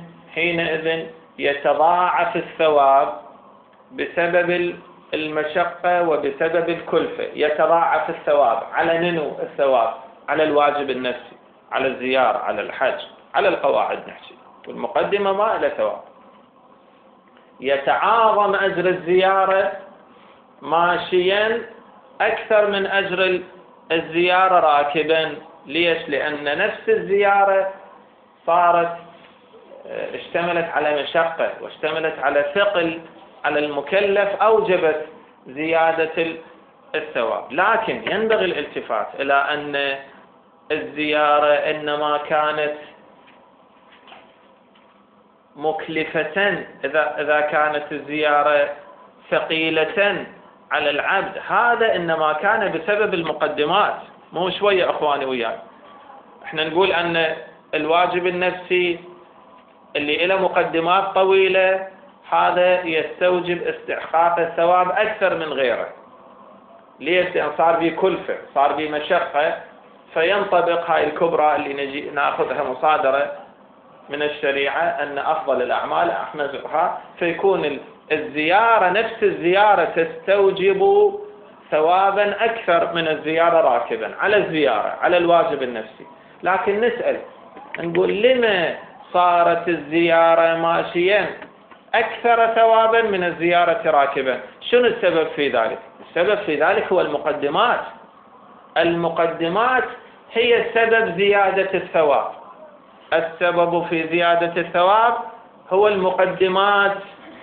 يتضاعف الثواب بسبب المشقة وبسبب الكلفة، يتضاعف الثواب على ننو الثواب على الواجب النفسي، على الزيارة، على الحج، على القواعد نحكي، والمقدمة ما إلى ثواب. يتعاظم أجر الزيارة ماشيا أكثر من أجر الزيارة راكبا. ليش؟ لأن نفس الزيارة صارت اشتملت على مشقة واشتملت على ثقل على المكلف، أوجبت زيادة الثواب. لكن ينبغي الالتفات إلى أن الزيارة إنما كانت مكلفة إذا كانت الزيارة ثقيلة على العبد، هذا إنما كان بسبب المقدمات. مو شوية أخواني وياي، احنا نقول أن الواجب النفسي اللي له مقدمات طويلة هذا يستوجب استحقاق الثواب أكثر من غيره. ليش؟ لأن صار به كلفة، صار به مشقة، فينطبق هاي الكبرى اللي نجي ناخذها مصادرة من الشريعة أن أفضل الأعمال أحمدها، فيكون الزيارة نفس الزيارة تستوجب ثوابا أكثر من الزيارة راكبا على الزيارة على الواجب النفسي. لكن نسأل نقول لما صارت الزيارة ماشيا أكثر ثوابا من الزيارة راكبا؟ شنو السبب في ذلك؟ السبب في ذلك هو المقدمات. المقدمات هي سبب زيادة الثواب. السبب في زيادة الثواب هو المقدمات،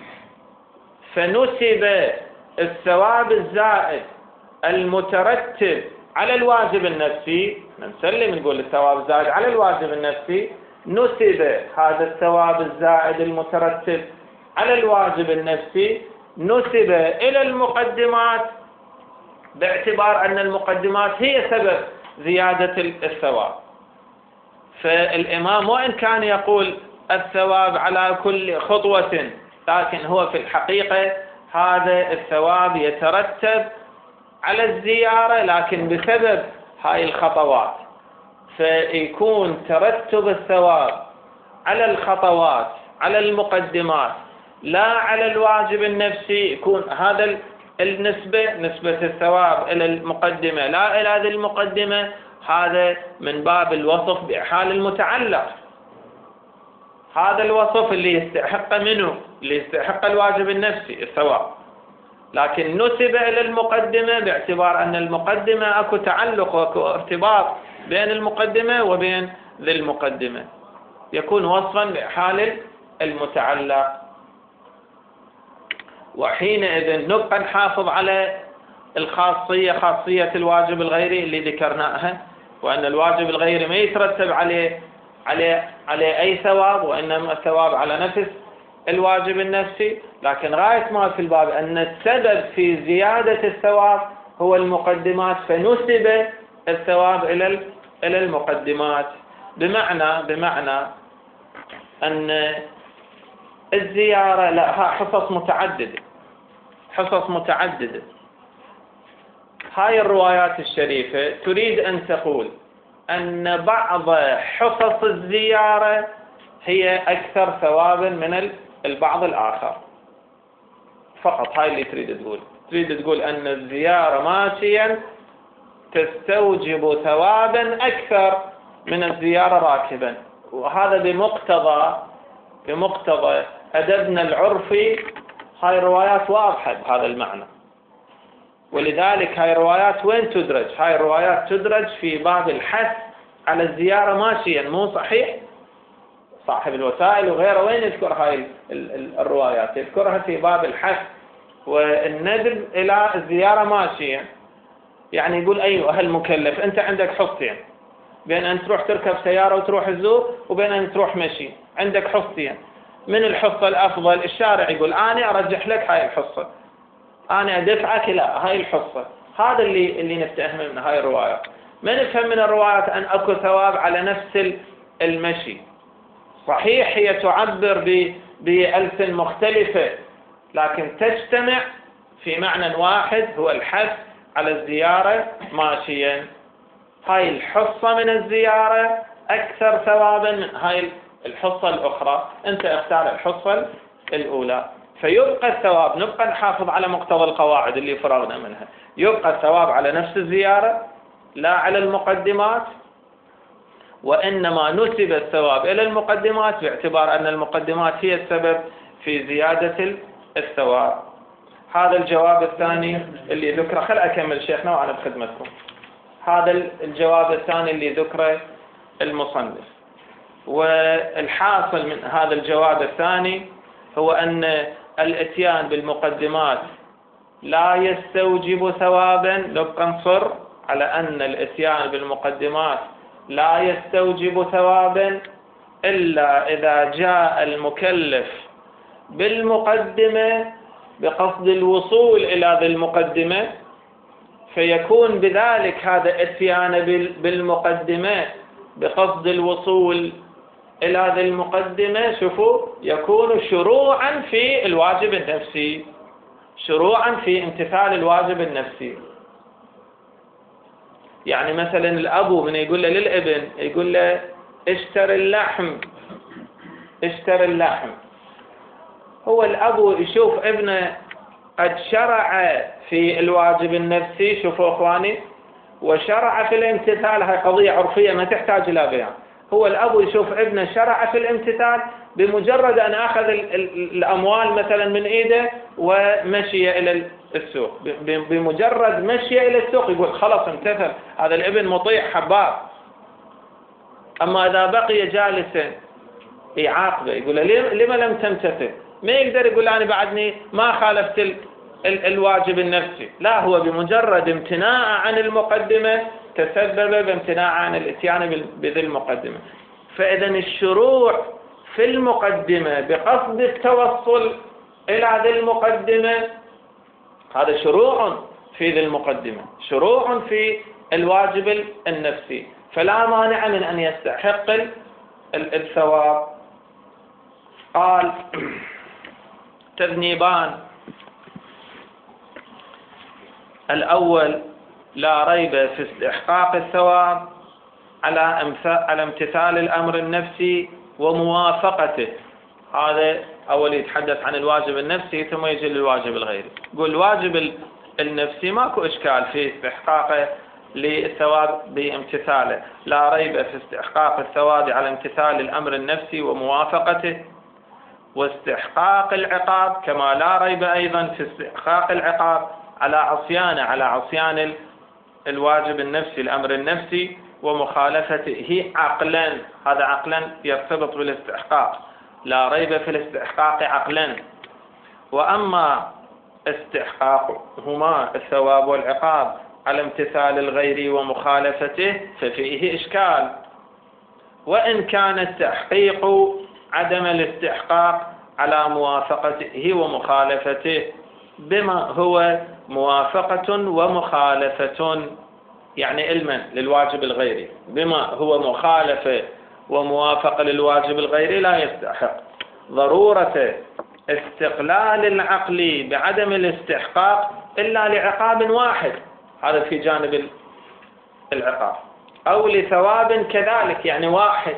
فنسب الثواب الزائد المترتب على الواجب النفسي، نسلم نقول الثواب الزائد على الواجب النفسي، نسب هذا الثواب الزائد المترتب على الواجب النفسي نسب إلى المقدمات، باعتبار أن المقدمات هي سبب زيادة الثواب. فالإمام وإن كان يقول الثواب على كل خطوة، لكن هو في الحقيقة هذا الثواب يترتب على الزيارة لكن بسبب هاي الخطوات، فيكون ترتب الثواب على الخطوات على المقدمات لا على الواجب النفسي، يكون هذا النسبة نسبة الثواب إلى المقدمة لا إلى هذه المقدمة، هذا من باب الوصف بحال المتعلق. هذا الوصف اللي يستحق منه، اللي يستحق الواجب النفسي الثواب، لكن نسب إلى المقدمة باعتبار أن المقدمة أكو تعلق وأكو ارتباط بين المقدمة وبين ذي المقدمة، يكون وصفا بحال المتعلق. وحينئذ نبقى نحافظ على الخاصية، خاصية الواجب الغيري اللي ذكرناها، وأن الواجب الغيري ما يترتب عليه أي ثواب، وإنما الثواب على نفس الواجب النفسي. لكن غاية ما في الباب أن السبب في زيادة الثواب هو المقدمات، فنسب الثواب إلى المقدمات، بمعنى أن الزيارة لها حصص متعددة. هاي الروايات الشريفة تريد أن تقول أن بعض حصص الزيارة هي أكثر ثوابا من البعض الآخر، فقط هاي اللي تريد تقول أن الزيارة ماشيا تستوجب ثوابا أكثر من الزيارة راكبا، وهذا بمقتضى أدبنا العرفي. هاي الروايات واضحة بهذا المعنى، ولذلك هاي الروايات وين تدرج؟ هاي الروايات تدرج في باب الحث على الزيارة ماشيا، مو صحيح؟ صاحب الوسائل وغيره وين يذكر هاي الروايات؟ يذكرها في باب الحث والندب إلى الزيارة ماشيا. يعني يقول أيوة هالمكلف أنت عندك حصتين، بين أن تروح تركب سيارة وتروح الزور وبين أن تروح مشي، عندك حصتين، من الحصة الأفضل؟ الشارع يقول أنا أرجح لك هاي الحصة، أنا أدفعك لا هاي الحصة. هذا اللي نفتهم من هاي الروايات. ما نفهم من الروايات أن أكو ثواب على نفس المشي. صحيح هي تعبر بألسن مختلفة، لكن تجتمع في معنى واحد هو الحث على الزيارة ماشيا. هاي الحصة من الزيارة أكثر ثوابا من هاي الحصة الأخرى، أنت اختار الحصة الأولى، فيبقى الثواب، نبقى نحافظ على مقتضى القواعد اللي فرغنا منها، يبقى الثواب على نفس الزيارة لا على المقدمات، وإنما نسب الثواب إلى المقدمات باعتبار أن المقدمات هي السبب في زيادة الثواب. هذا الجواب الثاني اللي ذكره. خل أكمل شيخنا وأنا بخدمتكم. هذا الجواب الثاني اللي ذكره المصنف، والحاصل من هذا الجواب الثاني هو أن الاتيان بالمقدمات لا يستوجب ثوابا. نبقى نصر على أن الاتيان بالمقدمات لا يستوجب ثوابا إلا إذا جاء المكلف بالمقدمة بقصد الوصول إلى ذي المقدمة، فيكون بذلك هذا اتيان بالمقدمة بقصد الوصول إلى ذي المقدمة، شوفوا، يكون شروعا في الواجب النفسي، شروعا في امتثال الواجب النفسي. يعني مثلا الأب من يقول له للابن، يقول له اشتري اللحم اشتري اللحم، هو الأب يشوف ابنه قد شرع في الواجب النفسي، شوفوا أخواني، وشرع في الامتثال. هاي قضية عرفية ما تحتاج إلى بيان. هو الأب يشوف ابنه شرع في الامتثال، بمجرد أن أخذ الأموال مثلا من إيده ومشي إلى السوق، بمجرد مشي إلى السوق يقول خلاص امتثل، هذا الابن مطيع حباب. أما إذا بقي جالسا يعاقبه، يقول لما لم تمتثل؟ ما يقدر يقول أنا بعدني ما خالفت الواجب النفسي، لا، هو بمجرد امتناع عن المقدمة تسبب بامتناع عن الاتيان بذي المقدمة. فإذا الشروع في المقدمة بقصد التوصل إلى ذي المقدمة هذا شروع في ذي المقدمة، شروع في الواجب النفسي، فلا مانع من أن يستحق الثواب. قال تذنيبان: الأول لا ريب في استحقاق الثواب على امتثال الأمر النفسي وموافقته. هذا أول يتحدث عن الواجب النفسي ثم يجي للواجب الغيري. يقول الواجب النفسي ماكو إشكال في استحقاقه للثواب بامتثاله، لا ريب في استحقاق الثواب على امتثال الأمر النفسي وموافقته، واستحقاق العقاب كما لا ريب أيضا في استحقاق العقاب على عصيان الواجب النفسي الأمر النفسي ومخالفته عقلا. هذا عقلا يرتبط بالاستحقاق، لا ريب في الاستحقاق عقلا. وأما استحقاقهما الثواب والعقاب على امتثال الغير ومخالفته ففيه إشكال، وإن كان التحقيق عدم الاستحقاق على موافقته ومخالفته بما هو موافقة ومخالفة، يعني علما للواجب الغيري، بما هو مخالفة وموافقة للواجب الغيري لا يستحق. ضرورة استقلال العقل بعدم الاستحقاق إلا لعقاب واحد، هذا في جانب العقاب، أو لثواب كذلك، يعني واحد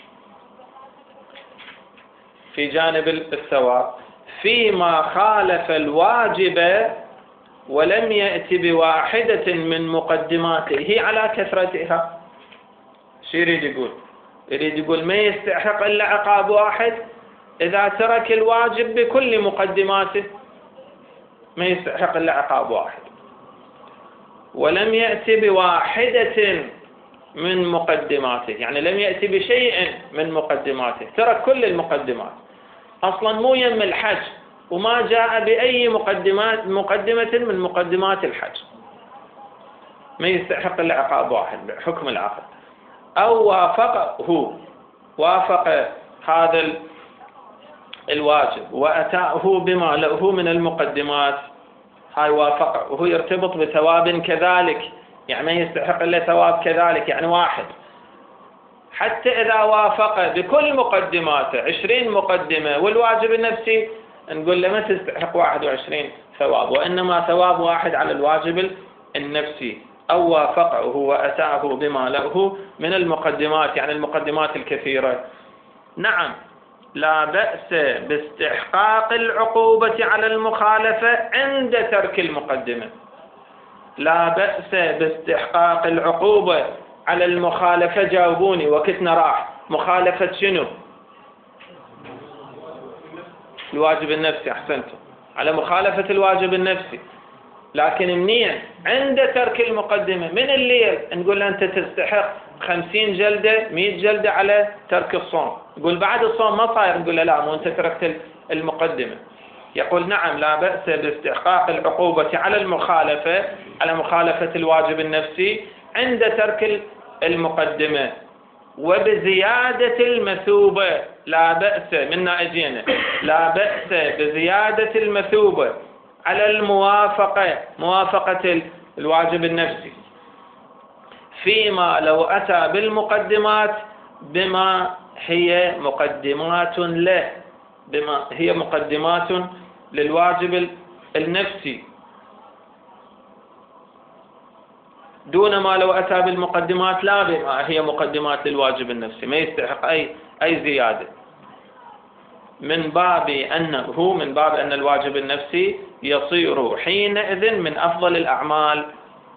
في جانب الثواب، فيما خالف الواجب ولم يأتي بواحدة من مقدماته على كثرتها. شو يريد يقول؟ يريد يقول ما يستحق إلا عقاب واحد إذا ترك الواجب بكل مقدماته، ما يستحق إلا عقاب واحد، ولم يأتي بواحدة من مقدماته، يعني لم يأتي بشيء من مقدماته، ترك كل المقدمات، أصلا مو يم الحج وما جاء بأي مقدمة من مقدمات الحج، ما يستحق إلا عقاب واحد بحكم العقد. أو وافق هذا الواجب وأتاه بما له من المقدمات، هاي وافقه، وهو يرتبط بثواب كذلك، يعني ما يستحق إلا ثواب كذلك، يعني واحد. حتى إذا وافق بكل مقدماته 20 مقدمة والواجب النفسي، نقول له ما تستحق 21 ثواب، وإنما ثواب واحد على الواجب النفسي. أو وافقه وأتاه بما له من المقدمات، يعني المقدمات الكثيرة. نعم، لا بأس باستحقاق العقوبة على المخالفة عند ترك المقدمة. لا بأس باستحقاق العقوبة على المخالفة. جاوبوني وقتنا راح. مخالفة شنو؟ الواجب النفسي. أحسنتم، على مخالفة الواجب النفسي. لكن منين؟ عند ترك المقدمة. من الليل نقول له أنت تستحق 50 جلدة 100 جلدة على ترك الصوم، يقول بعد الصوم ما صاير، نقول له لا، مو أنت تركت المقدمة. يقول نعم، لا بأس باستحقاق العقوبة على المخالفة، على مخالفة الواجب النفسي عند ترك المقدمة، وبزيادة المثوبة. لا بأس، منا أجينا، لا بأس بزيادة المثوبة على الموافقة، موافقة الواجب النفسي، فيما لو أتى بالمقدمات بما هي مقدمات له، بما هي مقدمات للواجب النفسي، دون ما لو أتى بالمقدمات لا بما هي مقدمات للواجب النفسي، ما يستحق أي زيادة. من باب أن الواجب النفسي يصير حينئذ من أفضل الأعمال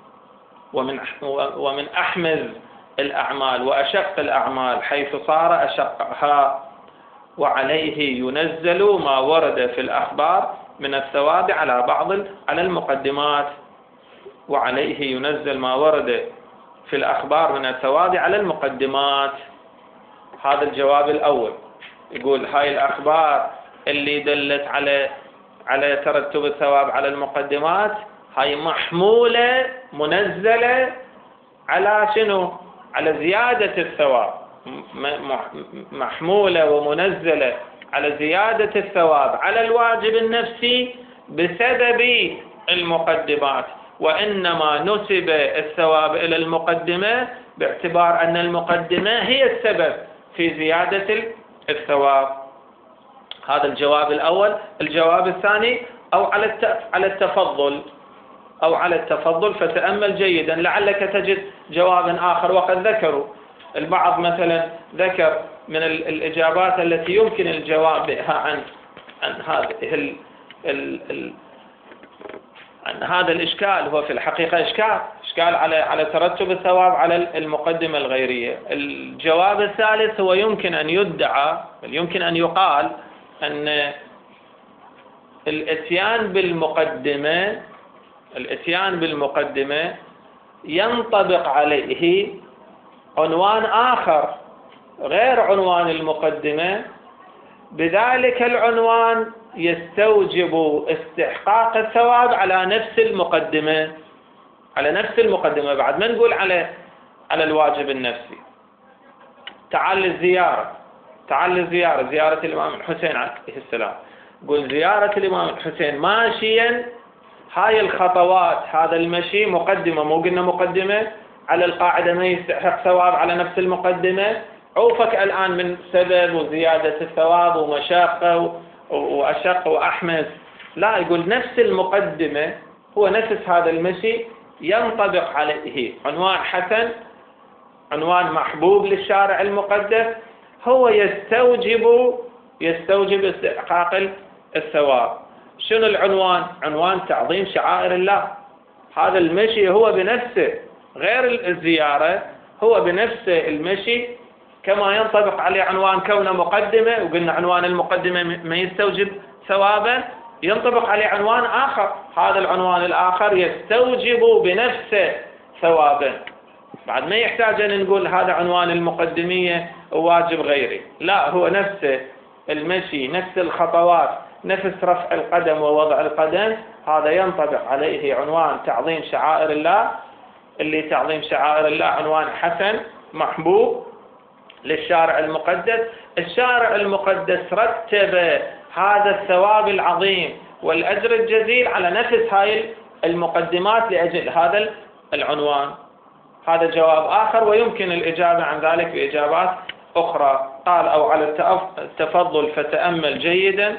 ومن أحمذ الأعمال وأشق الأعمال، حيث صار أشقها، وعليه ينزل ما ورد في الأخبار من الثواب على المقدمات، وعليه ينزل ما ورد في الأخبار من الثواب على المقدمات. هذا الجواب الأول. يقول هاي الأخبار اللي دلت على ترتب الثواب على المقدمات هاي محمولة منزلة على شنو؟ على زيادة الثواب، محمولة ومنزلة على زيادة الثواب على الواجب النفسي بسبب المقدمات، وإنما نسب الثواب إلى المقدمة باعتبار أن المقدمة هي السبب في زيادة الثواب. هذا الجواب الأول. الجواب الثاني أو على التفضل فتأمل جيدا لعلك تجد جوابا آخر. وقد ذكروا البعض مثلا ذكر من الإجابات التي يمكن الجواب بها عن هذا الإشكال، هو في الحقيقة إشكال على ترتب الثواب على المقدمة الغيرية. الجواب الثالث هو يمكن أن يقال أن الإتيان بالمقدمة ينطبق عليه عنوان آخر غير عنوان المقدمة، بذلك العنوان يستوجب استحقاق الثواب على نفس المقدمة بعد ما نقول على الواجب النفسي. تعال زيارة الإمام الحسين عليه السلام. قل زيارة الإمام الحسين ماشيا، هاي الخطوات، هذا المشي مقدمة، مو قلنا مقدمة على القاعدة ما يستحق ثواب على نفس المقدمة. عوفك الآن من سبب وزيادة الثواب ومشاقة وأشق وأحمس، لا، يقول نفس المقدمة هو نفس هذا المشي ينطبق عليه عنوان حسن، عنوان محبوب للشارع المقدس، هو يستوجب استحقاق الثواب. شنو العنوان؟ عنوان تعظيم شعائر الله. هذا المشي هو بنفسه غير الزيارة، هو بنفسه المشي كما ينطبق عليه عنوان كونه مقدمة، وقلنا عنوان المقدمة ما يستوجب ثوابا، ينطبق عليه عنوان آخر، هذا العنوان الآخر يستوجب بنفسه ثوابا. بعد ما يحتاج أن نقول هذا عنوان المقدمية وواجب غيري، لا، هو نفسه المشي، نفس الخطوات، نفس رفع القدم ووضع القدم، هذا ينطبق عليه عنوان تعظيم شعائر الله، اللي تعظيم شعائر الله عنوان حسن محبوب للشارع المقدس. الشارع المقدس رتب هذا الثواب العظيم والأجر الجزيل على نفس هاي المقدمات لأجل هذا العنوان. هذا جواب آخر، ويمكن الإجابة عن ذلك بإجابات أخرى. قال أو على التفضل فتأمل جيدا،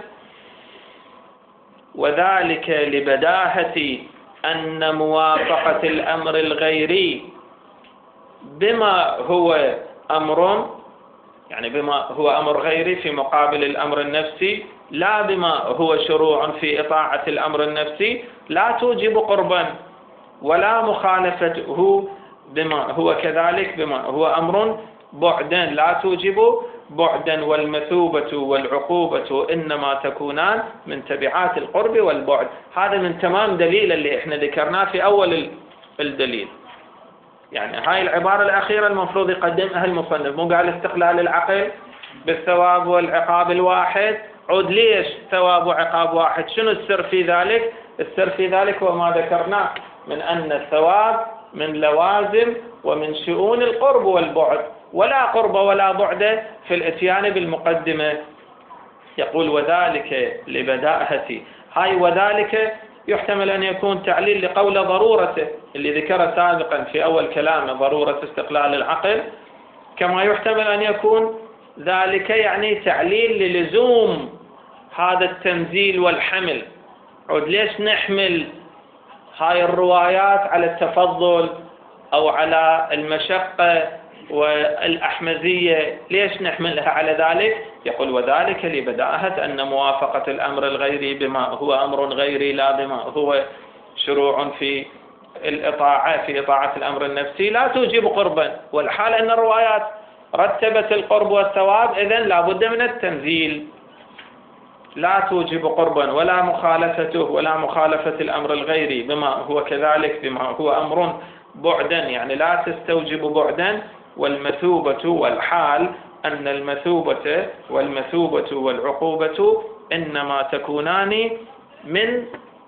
وذلك لبداهة أن موافقة الأمر الغيري بما هو أمر، يعني بما هو أمر غيري في مقابل الأمر النفسي، لا بما هو شروع في إطاعة الأمر النفسي، لا توجب قربا، ولا مخالفته بما هو كذلك بما هو أمر بعدا لا توجب بعدا، والمثوبة والعقوبة إنما تكونان من تبعات القرب والبعد. هذا من تمام دليل اللي احنا ذكرناه في أول الدليل. يعني هاي العبارة الأخيرة المفروض يقدمها المصنف، مو قال استقلال العقل بالثواب والعقاب الواحد. عود ليش ثواب وعقاب واحد؟ شنو السر في ذلك؟ السر في ذلك هو ما ذكرناه من أن الثواب من لوازم ومن شؤون القرب والبعد، ولا قرب ولا بعد في الاتيان بالمقدمة. يقول وذلك لبداهة، هاي وذلك يحتمل أن يكون تعليل لقول ضرورته اللي ذكر سابقا في أول كلامه، ضرورة استقلال العقل، كما يحتمل أن يكون ذلك يعني تعليل للزوم هذا التنزيل والحمل. عود ليش نحمل هاي الروايات على التفضل أو على المشقة والأحمدية ليش نحملها على ذلك؟ يقول وذلك لبداهة أن موافقة الأمر الغيري بما هو أمر غيري لا بما هو شروع في الإطاعة في إطاعة الأمر النفسي لا توجب قربا، والحال أن الروايات رتبت القرب والثواب، إذن لا بد من التنزيل، لا توجب قربا ولا مخالفته ولا مخالفة الأمر الغيري بما هو كذلك بما هو أمر بعدا، يعني لا تستوجب بعدا. والمثوبة والحال أن المثوبة والعقوبة إنما تكونان من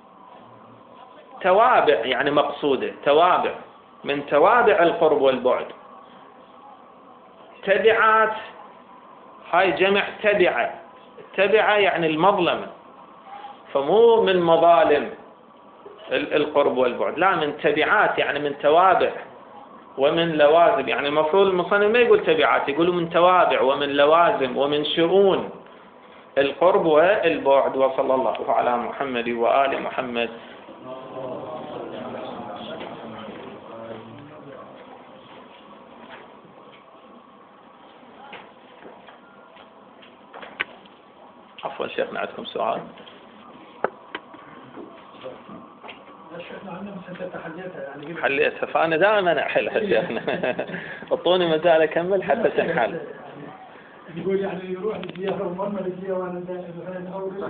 توابع، يعني مقصودة توابع من توابع القرب والبعد. تبعات هاي جمع تبعة يعني المظلمة، فمو من مظالم القرب والبعد، لا من تبعات يعني من توابع ومن لوازم، يعني المفروض المصنف ما يقول تبعات، يقول من توابع ومن لوازم ومن شؤون القرب والبعد. وصلى الله على محمد وآل محمد. عفوا شيخنا عندكم سؤال؟ حليتها فأنا دائما أحلها شيخنا. اعطوني مجال أكمل حتى تنحل. يقول يعني يروح للزيارة ومرمى للزيارة وأنا